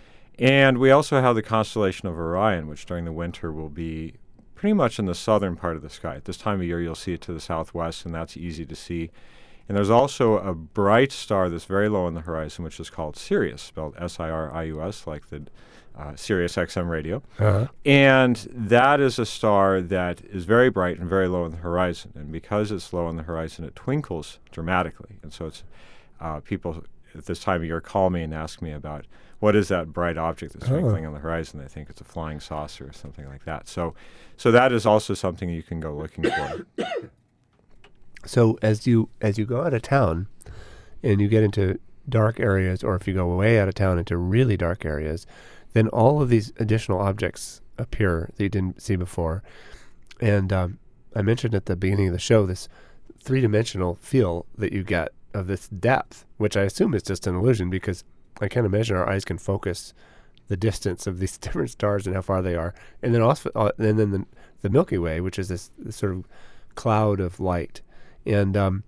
[SPEAKER 7] And we also have the constellation of Orion, which during the winter will be pretty much in the southern part of the sky. At this time of year, you'll see it to the southwest, and that's easy to see. And there's also a bright star that's very low on the horizon, which is called Sirius, spelled S I R I U S, like the uh, Sirius X M radio.
[SPEAKER 1] Uh-huh.
[SPEAKER 7] And that is a star that is very bright and very low on the horizon. And because it's low on the horizon, it twinkles dramatically. And so it's uh, people at this time of year call me and ask me about, what is that bright object that's twinkling
[SPEAKER 1] Oh.
[SPEAKER 7] on the horizon? They think it's a flying saucer or something like that. So, so that is also something you can go looking for.
[SPEAKER 1] So as you as you go out of town and you get into dark areas, or if you go way out of town into really dark areas, then all of these additional objects appear that you didn't see before. And um, I mentioned at the beginning of the show this three-dimensional feel that you get of this depth, which I assume is just an illusion because I can't imagine our eyes can focus the distance of these different stars and how far they are. And then also, uh, and then the, the Milky Way, which is this, this sort of cloud of light. And um,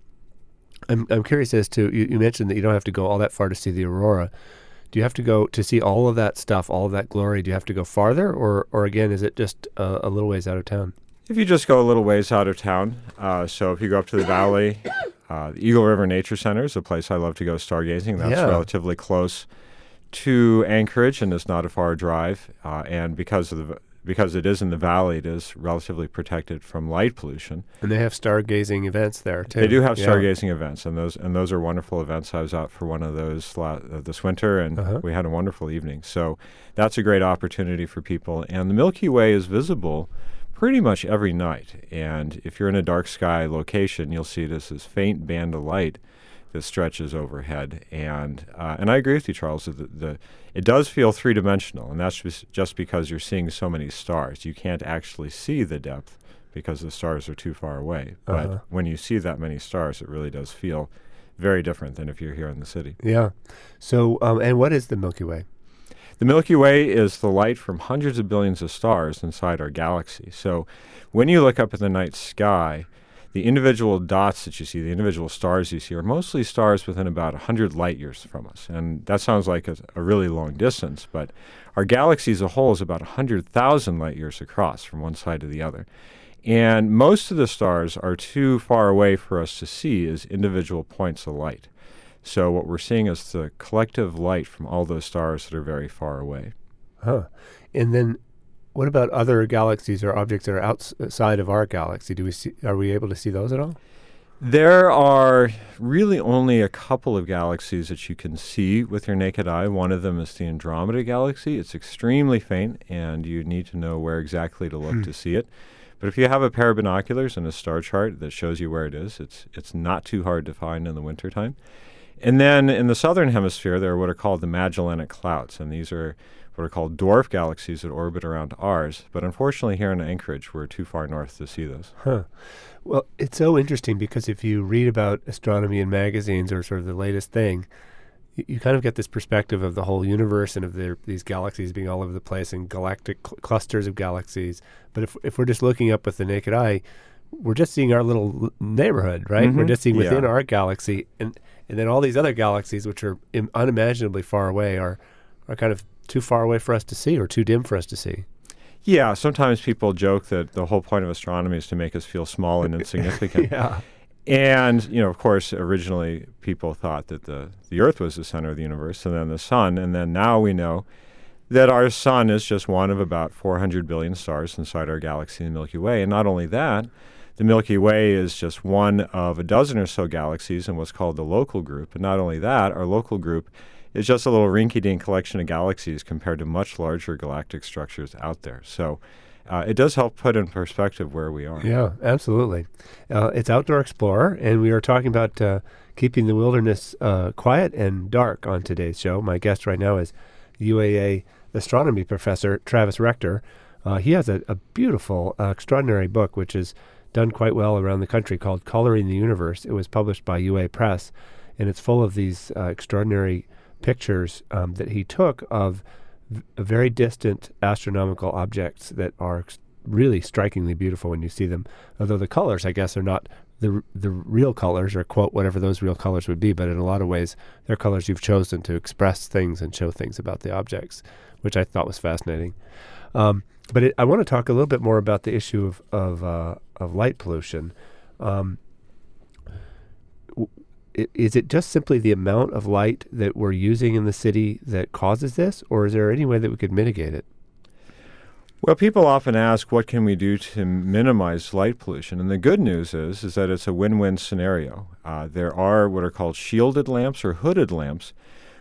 [SPEAKER 1] I'm I'm curious as to, you, you mentioned that you don't have to go all that far to see the aurora. Do you have to go to see all of that stuff, all of that glory? Do you have to go farther, or or again, is it just uh, a little ways out of town?
[SPEAKER 7] If you just go a little ways out of town, uh, so if you go up to the valley, uh, the Eagle River Nature Center is a place I love to go stargazing. That's
[SPEAKER 1] Yeah.
[SPEAKER 7] relatively close to Anchorage, and it's not a far drive. Uh, and because of the because it is in the valley, it is relatively protected from light pollution.
[SPEAKER 1] And they have stargazing events there too.
[SPEAKER 7] They do have
[SPEAKER 1] Yeah.
[SPEAKER 7] stargazing events, and those and those are wonderful events. I was out for one of those la- uh, this winter, and
[SPEAKER 1] Uh-huh.
[SPEAKER 7] we had a wonderful evening. So that's a great opportunity for people. And the Milky Way is visible pretty much every night. And if you're in a dark sky location, you'll see this as faint band of light that stretches overhead. And uh, and I agree with you, Charles. That the, the it does feel three dimensional, and that's just, just because you're seeing so many stars. You can't actually see the depth because the stars are too far away. But
[SPEAKER 1] Uh-huh.
[SPEAKER 7] when you see that many stars, it really does feel very different than if you're here in the city.
[SPEAKER 1] Yeah. So, um, and what is the Milky Way?
[SPEAKER 7] The Milky Way is the light from hundreds of billions of stars inside our galaxy. So when you look up at the night sky, the individual dots that you see, the individual stars you see, are mostly stars within about one hundred light years from us. And that sounds like a, a really long distance, but our galaxy as a whole is about one hundred thousand light years across from one side to the other. And most of the stars are too far away for us to see as individual points of light. So what we're seeing is the collective light from all those stars that are very far away.
[SPEAKER 1] Huh. And then what about other galaxies or objects that are outside of our galaxy? Do we see, are we able to see those at all?
[SPEAKER 7] There are really only a couple of galaxies that you can see with your naked eye. One of them is the Andromeda Galaxy. It's extremely faint, and you need to know where exactly to look to see it. But if you have a pair of binoculars and a star chart that shows you where it is, it's it's not too hard to find in the wintertime. And then in the southern hemisphere, there are what are called the Magellanic Clouds, and these are what are called dwarf galaxies that orbit around ours. But unfortunately, here in Anchorage, we're too far north to see those.
[SPEAKER 1] Huh. Well, it's so interesting because if you read about astronomy in magazines or sort of the latest thing, you, you kind of get this perspective of the whole universe and of the, these galaxies being all over the place and galactic cl- clusters of galaxies. But if if we're just looking up with the naked eye, we're just seeing our little l- neighborhood, right? We're
[SPEAKER 7] Mhm.
[SPEAKER 1] just seeing within
[SPEAKER 7] Yeah.
[SPEAKER 1] our galaxy, and and then all these other galaxies, which are Im- unimaginably far away, are are kind of too far away for us to see or too dim for us to see.
[SPEAKER 7] Yeah, sometimes people joke that the whole point of astronomy is to make us feel small and insignificant.
[SPEAKER 1] Yeah.
[SPEAKER 7] And, you know, of course, originally people thought that the, the Earth was the center of the universe, and then the sun, and then now we know that our sun is just one of about four hundred billion stars inside our galaxy, the Milky Way. And not only that, the Milky Way is just one of a dozen or so galaxies in what's called the local group. And not only that, our local group is just a little rinky-dink collection of galaxies compared to much larger galactic structures out there. So uh, it does help put in perspective where we are.
[SPEAKER 1] Yeah, absolutely. Uh, it's Outdoor Explorer, and we are talking about uh, keeping the wilderness uh, quiet and dark on today's show. My guest right now is U A A astronomy professor Travis Rector. Uh, he has a, a beautiful, uh, extraordinary book, which is done quite well around the country, called Coloring the Universe. It was published by U A Press, and it's full of these uh, extraordinary pictures um, that he took of v- very distant astronomical objects that are ex- really strikingly beautiful when you see them. Although the colors, I guess, are not the r- the real colors, or quote whatever those real colors would be, but in a lot of ways, they're colors you've chosen to express things and show things about the objects, which I thought was fascinating. Um, but it, I want to talk a little bit more about the issue of of, uh, of light pollution. Um, Is it just simply the amount of light that we're using in the city that causes this, or is there any way that we could mitigate it?
[SPEAKER 7] Well, people often ask, what can we do to minimize light pollution? And the good news is, is that it's a win-win scenario. Uh, there are what are called shielded lamps or hooded lamps,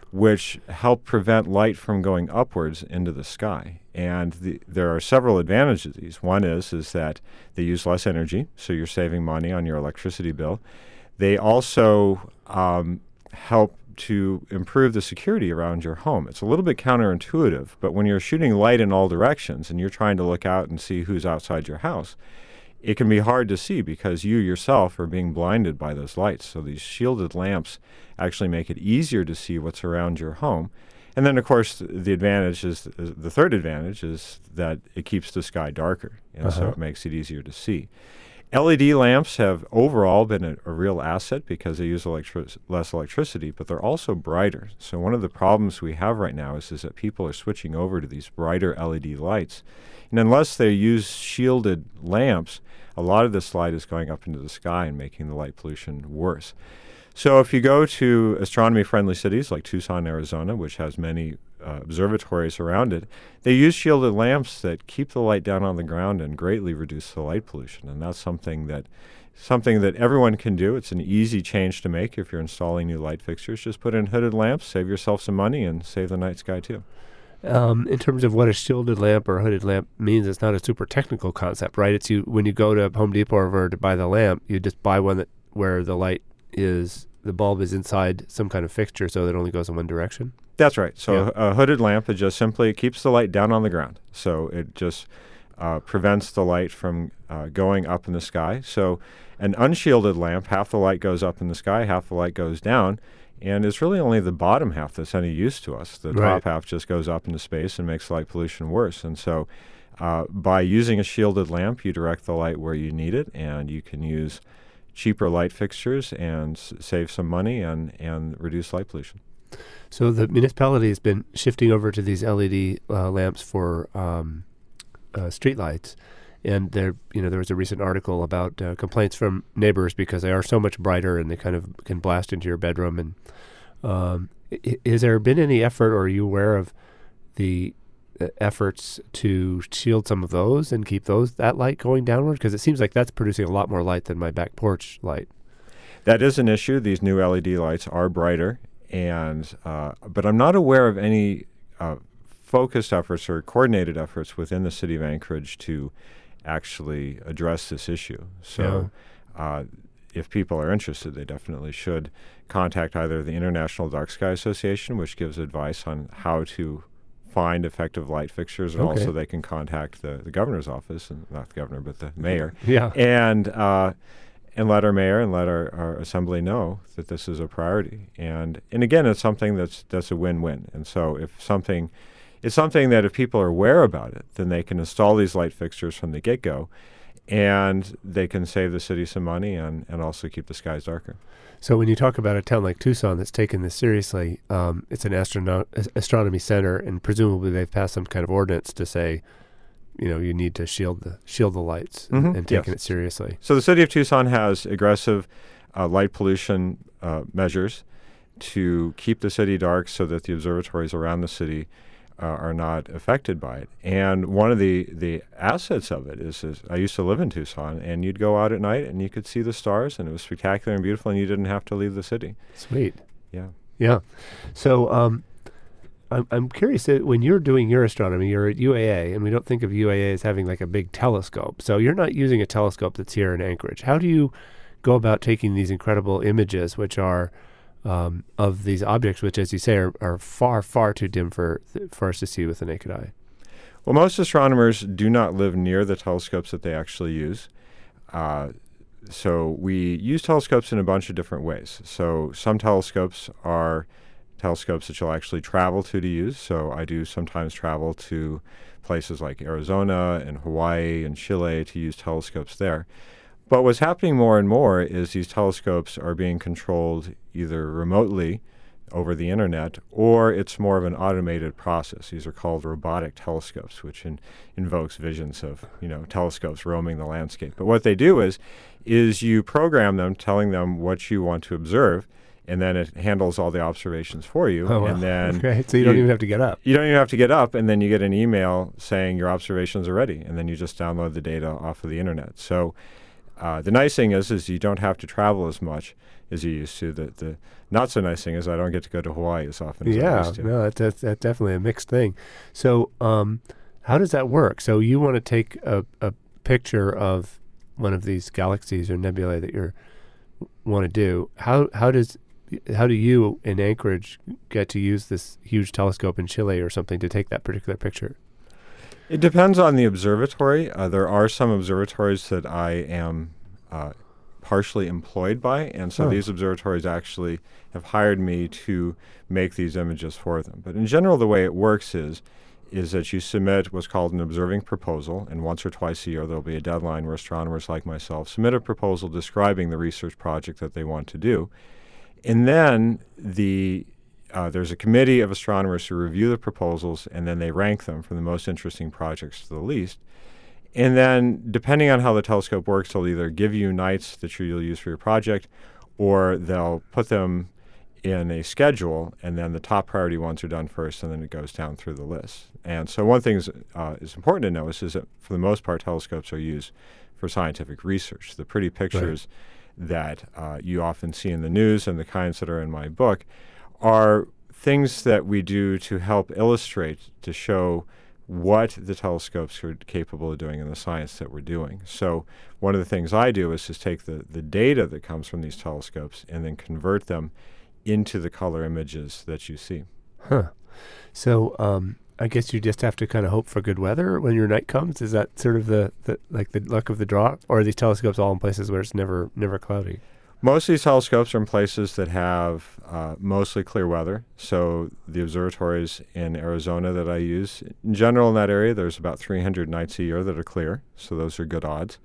[SPEAKER 7] which help prevent light from going upwards into the sky. And the, there are several advantages to these. One is, is that they use less energy, so you're saving money on your electricity bill. They also um, help to improve the security around your home. It's a little bit counterintuitive, but when you're shooting light in all directions and you're trying to look out and see who's outside your house, it can be hard to see because you yourself are being blinded by those lights. So these shielded lamps actually make it easier to see what's around your home. And then, of course, the advantage is, the third advantage is that it keeps the sky darker, and
[SPEAKER 1] Uh-huh.
[SPEAKER 7] so it makes it easier to see. L E D lamps have overall been a, a real asset because they use electri- less electricity, but they're also brighter. So one of the problems we have right now is, is that people are switching over to these brighter L E D lights. And unless they use shielded lamps, a lot of this light is going up into the sky and making the light pollution worse. So if you go to astronomy-friendly cities like Tucson, Arizona, which has many uh, observatories around it, they use shielded lamps that keep the light down on the ground and greatly reduce the light pollution. And that's something that something that everyone can do. It's an easy change to make if you're installing new light fixtures. Just put in hooded lamps, save yourself some money, and save the night sky too.
[SPEAKER 1] Um, in terms of what a shielded lamp or a hooded lamp means, it's not a super technical concept, right? It's you when you go to Home Depot or wherever to buy the lamp, you just buy one that where the light is, the bulb is inside some kind of fixture so that it only goes in one direction?
[SPEAKER 7] That's right. So
[SPEAKER 1] Yeah.
[SPEAKER 7] a hooded lamp, it just simply keeps the light down on the ground. So it just uh, prevents the light from uh, going up in the sky. So an unshielded lamp, half the light goes up in the sky, half the light goes down. And it's really only the bottom half that's any use to us. The
[SPEAKER 1] Right.
[SPEAKER 7] top half just goes up into space and makes light pollution worse. And so uh, by using a shielded lamp, you direct the light where you need it, and you can use cheaper light fixtures and s- save some money and, and reduce light pollution.
[SPEAKER 1] So the municipality has been shifting over to these L E D uh, lamps for um, uh, streetlights, and there, you know, there was a recent article about uh, complaints from neighbors because they are so much brighter and they kind of can blast into your bedroom. And um, I- has there been any effort, or are you aware of the uh, efforts to shield some of those and keep those that light going downward? Because it seems like that's producing a lot more light than my back porch light.
[SPEAKER 7] That is an issue. These new L E D lights are brighter, and uh, but I'm not aware of any uh, focused efforts or coordinated efforts within the city of Anchorage to actually address this issue. So uh, if people are interested, they definitely should contact either the International Dark Sky Association, which gives advice on how to find effective light fixtures, and
[SPEAKER 1] Okay.
[SPEAKER 7] also they can contact the, the governor's office, and not the governor, but the mayor,
[SPEAKER 1] Yeah.
[SPEAKER 7] and uh, and let our mayor and let our, our assembly know that this is a priority. And and again, it's something that's that's a win-win. And so if something, it's something that if people are aware about it, then they can install these light fixtures from the get-go, and they can save the city some money and, and also keep the skies darker.
[SPEAKER 1] So when you talk about a town like Tucson that's taken this seriously, um, it's an astrono- as- astronomy center, and presumably they've passed some kind of ordinance to say, you know, you need to shield the shield the lights and,
[SPEAKER 7] Mhm,
[SPEAKER 1] and taking
[SPEAKER 7] yes.
[SPEAKER 1] it seriously.
[SPEAKER 7] So the city of Tucson has aggressive uh, light pollution uh, measures to keep the city dark so that the observatories around the city uh, are not affected by it. And one of the, the assets of it is, is I used to live in Tucson, and you'd go out at night and you could see the stars, and it was spectacular and beautiful, and you didn't have to leave the city.
[SPEAKER 1] Sweet.
[SPEAKER 7] Yeah.
[SPEAKER 1] Yeah. So um, I'm, I'm curious that when you're doing your astronomy, you're at U A A, and we don't think of U A A as having like a big telescope. So you're not using a telescope that's here in Anchorage. How do you go about taking these incredible images, which are um, of these objects, which, as you say, are, are far, far too dim for for us to see with the naked eye?
[SPEAKER 7] Well, most astronomers do not live near the telescopes that they actually use. Uh, so we use telescopes in a bunch of different ways. So some telescopes are telescopes that you'll actually travel to to use. So I do sometimes travel to places like Arizona and Hawaii and Chile to use telescopes there. But what's happening more and more is these telescopes are being controlled either remotely over the internet, or it's more of an automated process. These are called robotic telescopes, which in, invokes visions of, you know, telescopes roaming the landscape. But what they do is, is you program them, telling them what you want to observe, and then it handles all the observations for you.
[SPEAKER 1] Oh, wow.
[SPEAKER 7] And then
[SPEAKER 1] Okay, so you, don't even have to get up.
[SPEAKER 7] You don't even have to get up, and then you get an email saying your observations are ready, and then you just download the data off of the internet. So uh, the nice thing is, is you don't have to travel as much as you used to. The, the not so nice thing is I don't get to go to Hawaii as often as I
[SPEAKER 1] Yeah,
[SPEAKER 7] used to.
[SPEAKER 1] no, that's, that's, that's definitely a mixed thing. So um, how does that work? So you want to take a, a picture of one of these galaxies or nebulae that you want to do. How how does how do you in Anchorage get to use this huge telescope in Chile or something to take that particular picture?
[SPEAKER 7] It depends on the observatory. Uh, there are some observatories that I am uh, partially employed by, and so
[SPEAKER 1] Oh.
[SPEAKER 7] these observatories actually have hired me to make these images for them. But in general, the way it works is is that you submit what's called an observing proposal, and once or twice a year there'll be a deadline where astronomers like myself submit a proposal describing the research project that they want to do. And then the uh, there's a committee of astronomers who review the proposals, and then they rank them from the most interesting projects to the least. And then, depending on how the telescope works, they'll either give you nights that you'll use for your project, or they'll put them in a schedule, and then the top priority ones are done first, and then it goes down through the list. And so one thing is, uh, is important to notice is that, for the most part, telescopes are used for scientific research. The pretty pictures right. that uh, you often see in the news and the kinds that are in my book are things that we do to help illustrate, to show what the telescopes are capable of doing in the science that we're doing. So one of the things I do is just take the, the data that comes from these telescopes and then convert them into the color images that you see.
[SPEAKER 1] Huh. So um, I guess you just have to kind of hope for good weather when your night comes. Is that sort of the, the like the luck of the draw, or are these telescopes all in places where it's never never cloudy?
[SPEAKER 7] Most of these telescopes are in places that have uh, mostly clear weather. So the observatories in Arizona that I use, in general in that area, there's about three hundred nights a year that are clear. So those are good odds.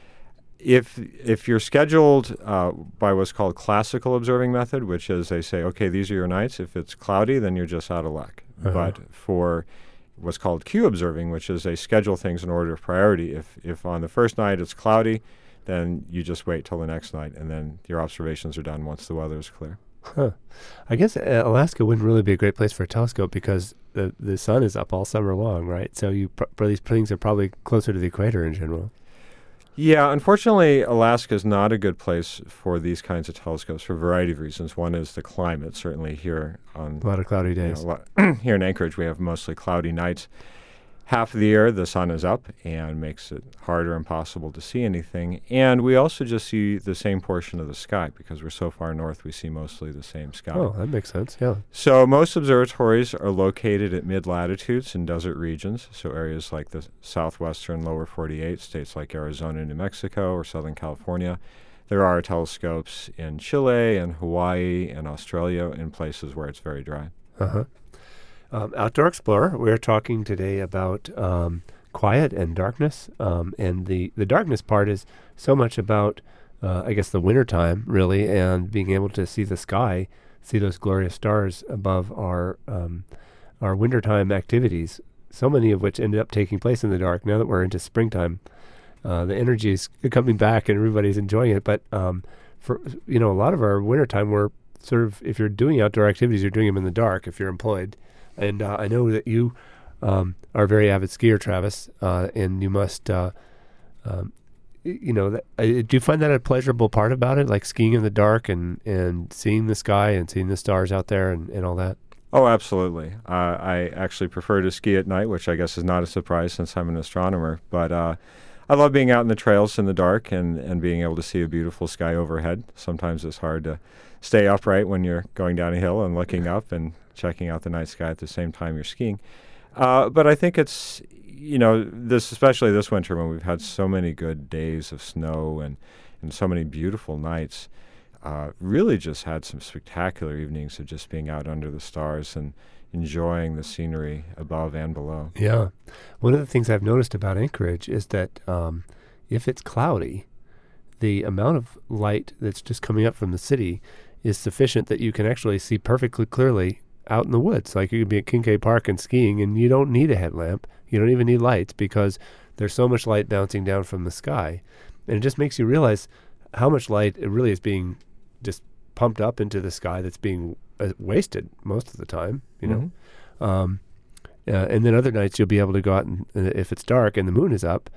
[SPEAKER 7] If if you're scheduled uh, by what's called classical observing method, which is they say, okay, these are your nights. If it's cloudy, then you're just out of luck.
[SPEAKER 1] Uh-huh.
[SPEAKER 7] But for what's called Q observing, which is they schedule things in order of priority, if if on the first night it's cloudy, then you just wait till the next night, and then your observations are done once the weather is clear.
[SPEAKER 1] Huh. I guess uh, Alaska wouldn't really be a great place for a telescope because the the sun is up all summer long, right? So you pr- these things are probably closer to the equator in general.
[SPEAKER 7] Yeah, unfortunately, Alaska is not a good place for these kinds of telescopes for a variety of reasons. One is the climate. Certainly here on
[SPEAKER 1] A lot of cloudy
[SPEAKER 7] you know,
[SPEAKER 1] days.
[SPEAKER 7] a lot here in Anchorage, we have mostly cloudy nights. Half of the year, the sun is up and makes it harder and impossible to see anything. And we also just see the same portion of the sky because we're so far north, we see mostly the same sky.
[SPEAKER 1] Oh, that makes sense, yeah.
[SPEAKER 7] So most observatories are located at mid-latitudes in desert regions, so areas like the southwestern lower forty-eight, states like Arizona, New Mexico, or Southern California. There are telescopes in Chile and Hawaii and Australia in places where it's very dry.
[SPEAKER 1] Uh-huh. Um, Outdoor Explorer, we're talking today about um, quiet and darkness. Um, and the, the darkness part is so much about, uh, I guess, the wintertime, really, and being able to see the sky, see those glorious stars above our um, our wintertime activities, so many of which ended up taking place in the dark. Now that we're into springtime, uh, the energy is coming back and everybody's enjoying it. But, um, for you know, a lot of our wintertime, we're sort of, if you're doing outdoor activities, you're doing them in the dark if you're employed. And uh, I know that you um, are a very avid skier, Travis, uh, and you must, uh, um, y- you know, that, uh, do you find that a pleasurable part about it, like skiing in the dark and, and seeing the sky and seeing the stars out there and, and all that?
[SPEAKER 7] Oh, absolutely. Uh, I actually prefer to ski at night, which I guess is not a surprise since I'm an astronomer. But uh, I love being out in the trails in the dark and, and being able to see a beautiful sky overhead. Sometimes it's hard to stay upright when you're going down a hill and looking up and checking out the night sky at the same time you're skiing. Uh, but I think it's, you know, this, especially this winter when we've had so many good days of snow and, and so many beautiful nights, uh, really just had some spectacular evenings of just being out under the stars and enjoying the scenery above and below.
[SPEAKER 1] Yeah. One of the things I've noticed about Anchorage is that um, if it's cloudy, the amount of light that's just coming up from the city is sufficient that you can actually see perfectly clearly out in the woods. Like you could be at Kincaid Park and skiing and you don't need a headlamp. You don't even need lights because there's so much light bouncing down from the sky. And it just makes you realize how much light it really is being just pumped up into the sky that's being uh, wasted most of the time, you know.
[SPEAKER 7] Mm-hmm.
[SPEAKER 1] Um, uh, and then other nights you'll be able to go out and uh, if it's dark and the moon is up,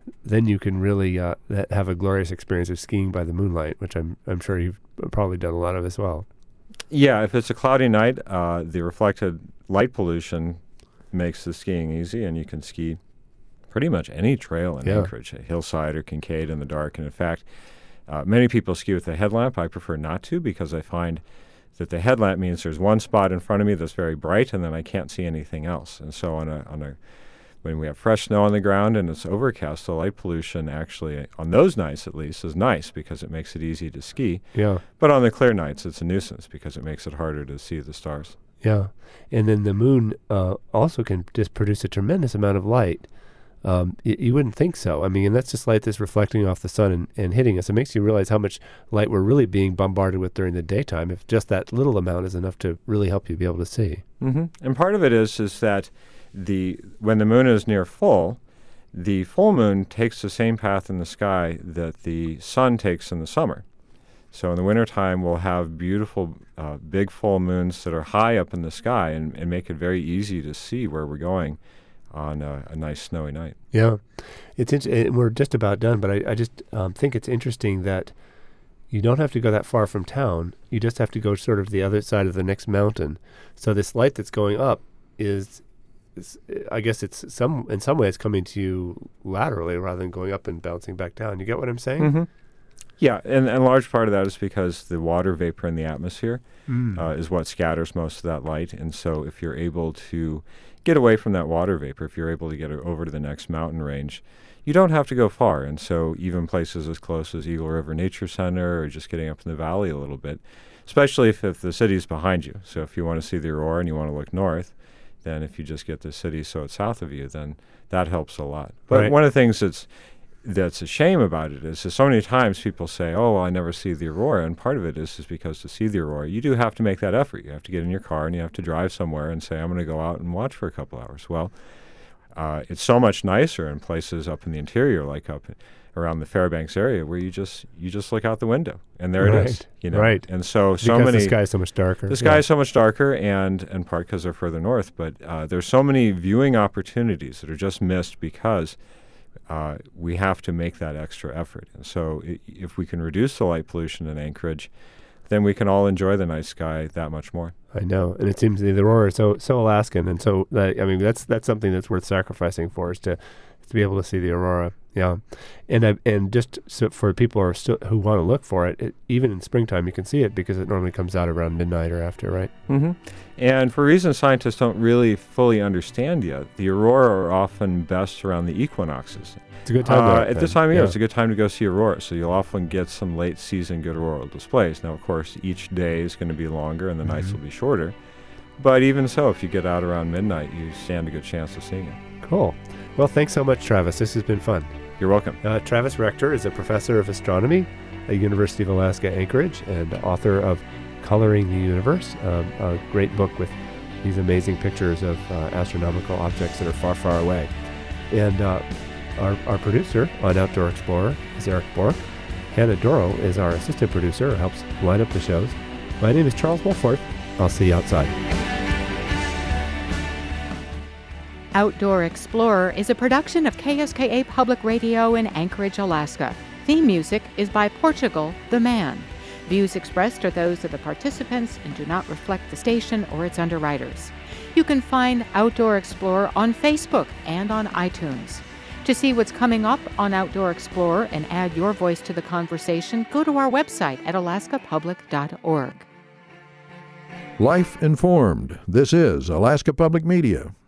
[SPEAKER 1] then you can really uh, have a glorious experience of skiing by the moonlight, which I'm I'm sure you've probably done a lot of as well.
[SPEAKER 7] Yeah, if it's a cloudy night, uh, the reflected light pollution makes the skiing easy, and you can ski pretty much any trail in
[SPEAKER 1] Yeah.
[SPEAKER 7] Anchorage, a hillside or Kincaid in the dark. And in fact, uh, many people ski with a headlamp. I prefer not to, because I find that the headlamp means there's one spot in front of me that's very bright, and then I can't see anything else. And so on a on a when we have fresh snow on the ground and it's overcast, the light pollution actually, on those nights at least, is nice because it makes it easy to ski.
[SPEAKER 1] Yeah.
[SPEAKER 7] But on the clear nights, it's a nuisance because it makes it harder to see the stars.
[SPEAKER 1] Yeah. And then the moon uh, also can just produce a tremendous amount of light. Um, y- you wouldn't think so. I mean, and that's just light that's reflecting off the sun and, and hitting us. It makes you realize how much light we're really being bombarded with during the daytime, if just that little amount is enough to really help you be able to see.
[SPEAKER 7] Mm-hmm. And part of it is is that the when the moon is near full, the full moon takes the same path in the sky that the sun takes in the summer. So in the wintertime, we'll have beautiful uh, big full moons that are high up in the sky and, and make it very easy to see where we're going on a, a nice snowy night.
[SPEAKER 1] Yeah. It's int- and we're just about done, but I, I just um, think it's interesting that you don't have to go that far from town. You just have to go sort of the other side of the next mountain. So this light that's going up is, is I guess it's some in some ways coming to you laterally rather than going up and bouncing back down. You get what I'm saying?
[SPEAKER 7] Mm-hmm. Yeah, and, and a large part of that is because the water vapor in the atmosphere
[SPEAKER 1] Mm.
[SPEAKER 7] uh, is what scatters most of that light. And so if you're able to get away from that water vapor, if you're able to get over to the next mountain range, you don't have to go far. And so even places as close as Eagle River Nature Center or just getting up in the valley a little bit, especially if, if the city's behind you. So if you want to see the aurora and you want to look north, then if you just get the city so it's south of you, then that helps a lot. But
[SPEAKER 1] Right.
[SPEAKER 7] one of the things that's that's a shame about it is that so many times people say, oh, well, I never see the aurora. And part of it is, is because to see the aurora, you do have to make that effort. You have to get in your car and you have to drive somewhere and say, I'm going to go out and watch for a couple hours. Well, uh, it's so much nicer in places up in the interior, like up around the Fairbanks area, where you just you just look out the window and there
[SPEAKER 1] Right.
[SPEAKER 7] it is. You know?
[SPEAKER 1] Right.
[SPEAKER 7] And so so
[SPEAKER 1] because
[SPEAKER 7] many
[SPEAKER 1] the sky is so much darker.
[SPEAKER 7] the sky
[SPEAKER 1] Yeah.
[SPEAKER 7] is so much darker, and in part because they're further north. But uh, there's so many viewing opportunities that are just missed because uh, we have to make that extra effort. And so I- if we can reduce the light pollution in Anchorage, then we can all enjoy the night sky that much more.
[SPEAKER 1] I know, and it seems the aurora is so so Alaskan, and so uh, I mean that's that's something that's worth sacrificing for, is to to be able to see the aurora. Yeah, and uh, and just so for people who are still who want to look for it, it, even in springtime you can see it because it normally comes out around midnight or after, right?
[SPEAKER 7] Mm-hmm. And for reasons scientists don't really fully understand yet, the aurora are often best around the equinoxes.
[SPEAKER 1] It's a good time. to
[SPEAKER 7] Uh,
[SPEAKER 1] look
[SPEAKER 7] at
[SPEAKER 1] then.
[SPEAKER 7] this time of year,
[SPEAKER 1] Yeah.
[SPEAKER 7] it's a good time to go see aurora, so you'll often get some late season good auroral displays. Now, of course, each day is going to be longer and the nights
[SPEAKER 1] Mhm.
[SPEAKER 7] will be shorter. But even so, if you get out around midnight, you stand a good chance of seeing it.
[SPEAKER 1] Cool. Well, thanks so much, Travis. This has been fun.
[SPEAKER 7] You're welcome.
[SPEAKER 1] Uh, Travis Rector is a professor of astronomy at University of Alaska Anchorage and author of Coloring the Universe, um, a great book with these amazing pictures of uh, astronomical objects that are far, far away. And uh, our, our producer on Outdoor Explorer is Eric Bork. Hannah Doro is our assistant producer who helps line up the shows. My name is Charles Wolforth. I'll see you outside.
[SPEAKER 3] Outdoor Explorer is a production of K S K A Public Radio in Anchorage, Alaska. Theme music is by Portugal the Man. Views expressed are those of the participants and do not reflect the station or its underwriters. You can find Outdoor Explorer on Facebook and on iTunes. To see what's coming up on Outdoor Explorer and add your voice to the conversation, go to our website at alaska public dot org.
[SPEAKER 8] Life informed. This is Alaska Public Media.